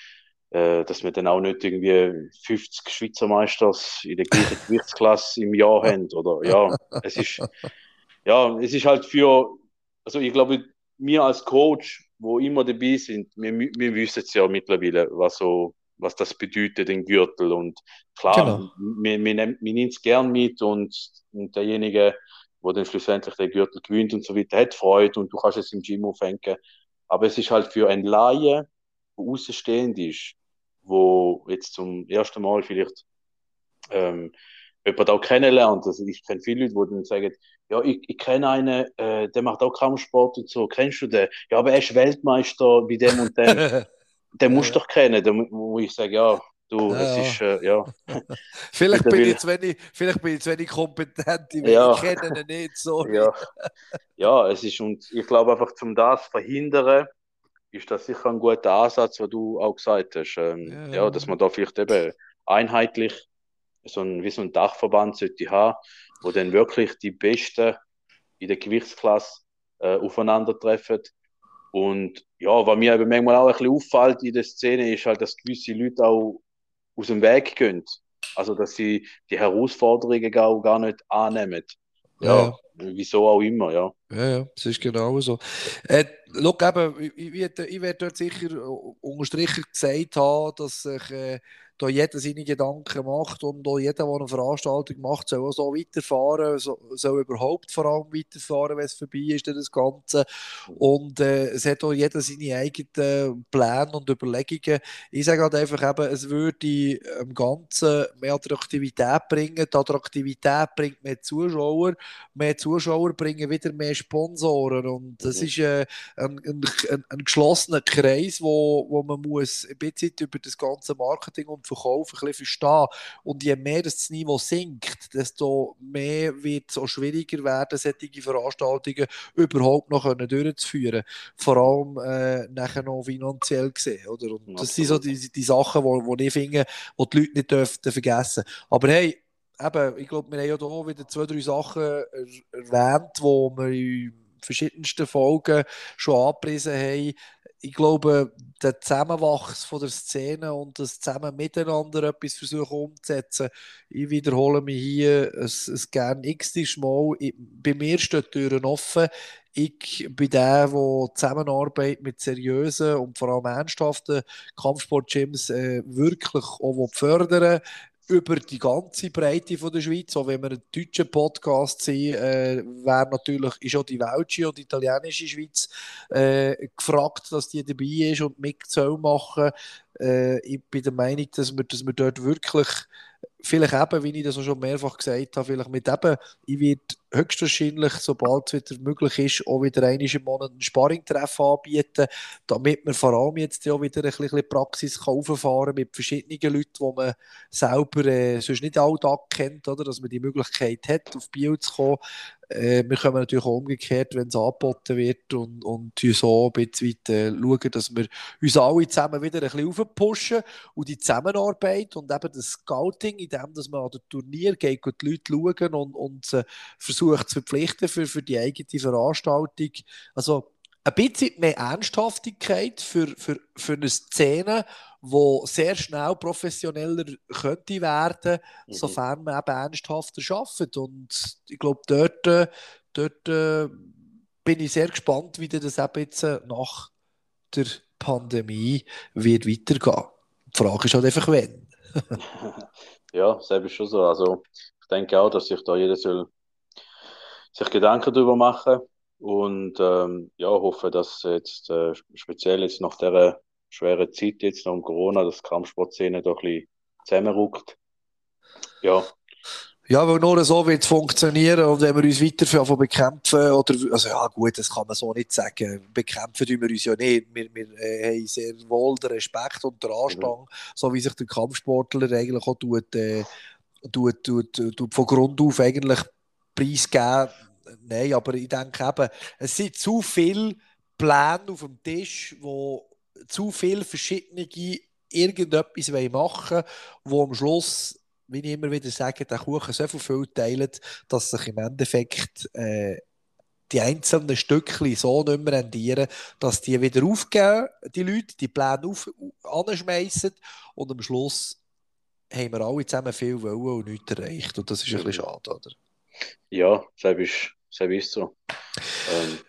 äh, dass wir dann auch nicht irgendwie fünfzig Schweizer Meisters in der gleichen Gewichtsklasse im Jahr haben oder ja, es ist ja, es ist halt für, also ich glaube, wir als Coach, wo immer dabei sind, wir, wir wissen es ja mittlerweile, was so, was das bedeutet, den Gürtel. Und klar, Genau. wir, wir, nehmen, wir nehmen es gern mit und, und derjenige, der dann schlussendlich den Gürtel gewinnt und so weiter, hat Freude und du kannst es im Gym aufhängen. Aber es ist halt für einen Laie, der außenstehend ist, wo jetzt zum ersten Mal vielleicht ähm, jemand auch kennenlernt. Also ich kenne viele Leute, die dann sagen, ja, ich, ich kenne einen, äh, der macht auch Kampfsport und so, kennst du den? Ja, aber er ist Weltmeister bei dem und dem. Den musst du Ja, doch kennen. Da, wo ich sage, ja, du, ja, es ja. ist, äh, ja, Vielleicht bin ich mittlerweile, zu wenig, vielleicht bin ich zu wenig kompetent, ich, we- ich ja, kenne ihn nicht, sorry. ja, ja, es ist, und ich glaube einfach, zum das verhindern, ist das sicher ein guter Ansatz, was du auch gesagt hast. Ähm, ja, dass Ja, man da vielleicht eben einheitlich so ein, wie so ein Dachverband sollte haben, wo dann wirklich die Besten in der Gewichtsklasse äh, aufeinandertreffen. Und ja, was mir eben manchmal auch ein bisschen auffällt in der Szene, ist halt, dass gewisse Leute auch aus dem Weg gehen. Also, dass sie die Herausforderungen auch gar nicht annehmen. ja, Ja, ja. wieso auch immer, ja. Ja, ja, das ist genau so. Äh, schau, eben, ich, ich, werde- ich werde dort sicher äh, unterstrichen gesagt haben, dass sich äh, da jeder seine Gedanken macht und auch jeder, der eine Veranstaltung macht, soll auch so weiterfahren, so, soll überhaupt vor allem weiterfahren, wenn es vorbei ist, dann das Ganze. Und äh, es hat auch jeder seine eigenen Pläne und Überlegungen. Ich sage halt einfach eben, es würde im Ganzen mehr Attraktivität bringen. Die Attraktivität bringt mehr Zuschauer. Mehr Zuschauer bringen wieder mehr Sponsoren und das Mhm. ist äh, ein, ein, ein, ein geschlossener Kreis, wo, wo man muss ein bisschen über das ganze Marketing und Verkauf ein bisschen verstehen. Und je mehr das Niveau sinkt, desto mehr wird es auch schwieriger werden, solche Veranstaltungen überhaupt noch können durchzuführen. Vor allem äh, nachher noch finanziell gesehen, oder? Und das sind so Absolut. die, die Sachen, wo, wo ich finde, wo die Leute nicht dürfen vergessen. Aber hey, eben, ich glaube, wir haben ja hier wieder zwei, drei Sachen er erwähnt, die wir in verschiedensten Folgen schon angepriesen haben. ich glaube, der Zusammenwachs von der Szene und das zusammen miteinander etwas versuchen umzusetzen. Ich wiederhole mich hier es, es gern x Mal. Ich, bei mir stehen die Türen offen. Ich bin der, der Zusammenarbeit mit seriösen und vor allem ernsthaften Kampfsport-Gyms äh, wirklich auch fördern will, über die ganze Breite von der Schweiz. Auch wenn wir ein deutscher Podcast sind, äh, wäre natürlich ist auch die Welsche und die italienische Schweiz äh, gefragt, dass die dabei ist und mit soll machen. Äh, ich bin der Meinung, dass wir, dass wir dort wirklich vielleicht eben, wie ich das auch schon mehrfach gesagt habe, vielleicht mit eben, ich werde höchstwahrscheinlich, sobald es wieder möglich ist, auch wieder einmal im Monat einen Sparringtreff anbieten, damit man vor allem jetzt ja wieder ein bisschen Praxis kann rauffahren kann mit verschiedenen Leuten, die man selber äh, sonst nicht alltag kennt, oder? Dass man die Möglichkeit hat, auf Bio zu kommen. Äh, wir können natürlich auch umgekehrt, wenn es angeboten wird und, und so ein bisschen weit, äh, schauen, dass wir uns alle zusammen wieder ein bisschen aufpushen und die Zusammenarbeit und eben das Scouting, in dem, dass man an den Turnier geht und die Leute schauen und, und äh, versucht zu verpflichten für, für die eigene Veranstaltung. Also ein bisschen mehr Ernsthaftigkeit für, für, für eine Szene, die sehr schnell professioneller könnte werden, Mhm. sofern man eben ernsthafter arbeitet. Und ich glaube, dort, äh, dort äh, bin ich sehr gespannt, wie das eben jetzt äh, nach der Pandemie wird weitergehen. Die Frage ist halt einfach, wenn. Ja, selbst ist schon so. Also ich denke auch, dass sich da jeder soll sich Gedanken darüber machen und ähm, ja, hoffe, dass jetzt äh, speziell jetzt nach der schweren Zeit jetzt nach dem Corona, dass die Kampfsportszene doch ein bisschen zusammenrückt. Ja, Ja, weil nur so wird es funktionieren und wenn wir uns weiter für bekämpfen, oder, also ja gut, das kann man so nicht sagen, bekämpfen tun wir uns ja nicht, wir, wir äh, haben sehr wohl den Respekt und den mhm. Anstand, so wie sich der Kampfsportler eigentlich auch tut, äh, tut, tut, tut von Grund auf eigentlich preisgeben. Nein, aber ich denke eben, es sind zu viele Pläne auf dem Tisch, wo zu viele verschiedene irgendetwas machen wollen, wo am Schluss, wie ich immer wieder sage, der Kuchen so viel teilt, dass sich im Endeffekt äh, die einzelnen Stückchen so nicht mehr rendieren, dass die wieder aufgeben, die Leute, die Pläne auf, anschmeißen und am Schluss haben wir alle zusammen viel wollen und nichts erreicht. Und das ist ein bisschen Mhm. schade, oder? Ja, selbst ist, selbst ist so. Ähm,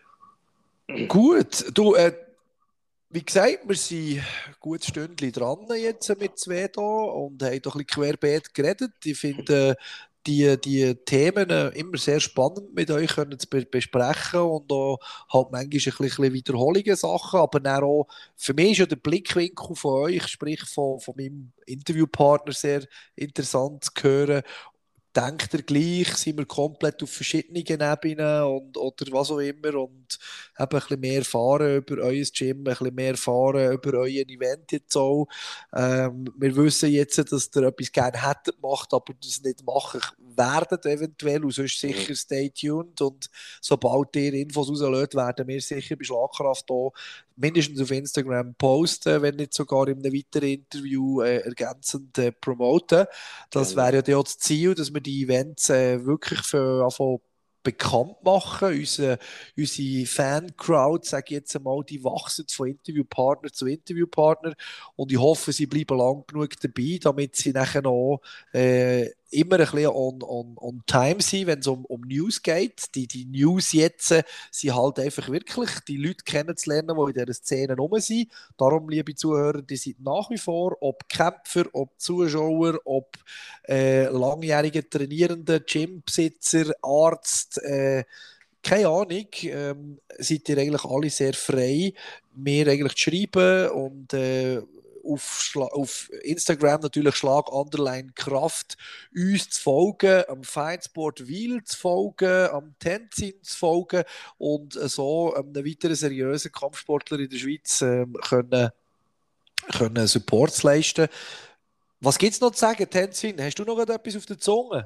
Gut, du, äh, wie gesagt, wir sind ein gutes Stündchen dran jetzt mit zwei da und haben doch ein bisschen querbeet geredet. Ich finde äh, die, die Themen äh, immer sehr spannend mit euch können zu be besprechen und auch halt manchmal ein bisschen, ein bisschen Wiederholungen Sachen, aber dann auch, für mich ist ja der Blickwinkel von euch, sprich von, von meinem Interviewpartner, sehr interessant zu hören. Denkt ihr gleich? Sind wir komplett auf verschiedenen Ebenen und, oder was auch immer und haben ein bisschen mehr erfahren über euer Gym, ein bisschen mehr erfahren über euer Event jetzt auch. Ähm, wir wissen jetzt, dass ihr etwas gerne hättet gemacht, aber das nicht machen werdet eventuell und sonst mhm. sicher stay tuned und sobald ihr Infos rauslässt, werden wir sicher bei Schlagkraft auch mindestens auf Instagram posten, wenn nicht sogar in einem weiteren Interview äh, ergänzend äh, promoten. Das Gerne. wäre ja dann auch das Ziel, dass wir die Events äh, wirklich für Anfang bekannt machen. Unsere, unsere Fan-Crowd, sage ich jetzt einmal, die wachsen von Interviewpartner zu Interviewpartner und ich hoffe, sie bleiben lang genug dabei, damit sie nachher noch äh, immer ein bisschen on, on, on time sind, wenn es um, um News geht. Die, die News jetzt äh, sind halt einfach wirklich die Leute kennenzulernen, die in dieser Szene rum sind. Darum, liebe Zuhörer, die sind nach wie vor, ob Kämpfer, ob Zuschauer, ob äh, langjährige Trainierende, Gymbesitzer, Arzt, äh, keine Ahnung, ähm, seid ihr eigentlich alle sehr frei, mir eigentlich zu schreiben und äh, auf, Schla- auf Instagram natürlich Schlag Underline Kraft uns zu folgen, am Fightsport Wheel zu folgen, am Tenzin zu folgen und äh, so einem weiteren seriösen Kampfsportler in der Schweiz ähm, können, können Supports leisten. Was gibt es noch zu sagen, Tenzin? Hast du noch etwas auf der Zunge?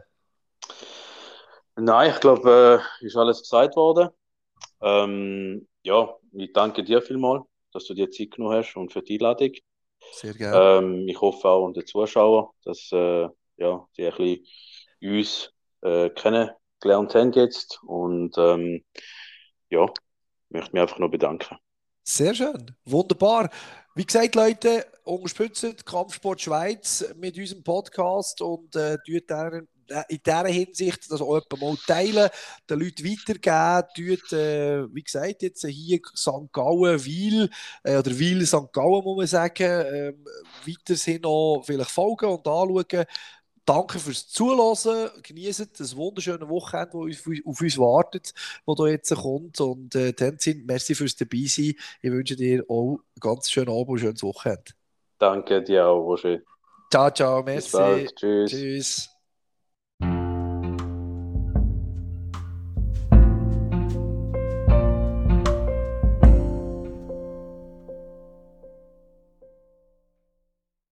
Nein, ich glaube, äh, ist alles gesagt worden. Ähm, ja, ich danke dir vielmals, dass du dir Zeit genommen hast und für die Einladung. Sehr gerne. Ähm, ich hoffe auch an den Zuschauern, dass äh, ja, die ein bisschen uns äh, kennengelernt haben jetzt. Und ähm, ja, möchte mich einfach nur bedanken. Sehr schön, wunderbar. Wie gesagt, Leute, unterstützt Kampfsport Schweiz mit unserem Podcast und äh, tut deren, äh, in dieser Hinsicht das auch jemand mal teilen, den Leuten weitergeben, tut, äh, wie gesagt, jetzt hier Sankt Gallen, Wil, äh, oder Wil Sankt Gallen, muss man sagen, ähm, weiterhin noch vielleicht folgen und anschauen. Danke fürs Zuhören. Genießt das wunderschöne Wochenende, das auf, auf uns wartet, das da jetzt kommt. Und äh, dann sind, merci fürs dabei sein. Ich wünsche dir auch einen ganz schönen Abend und ein schönes Wochenende. Danke dir auch, Roger. Ciao, ciao, Bis merci. bald. Tschüss. Tschüss.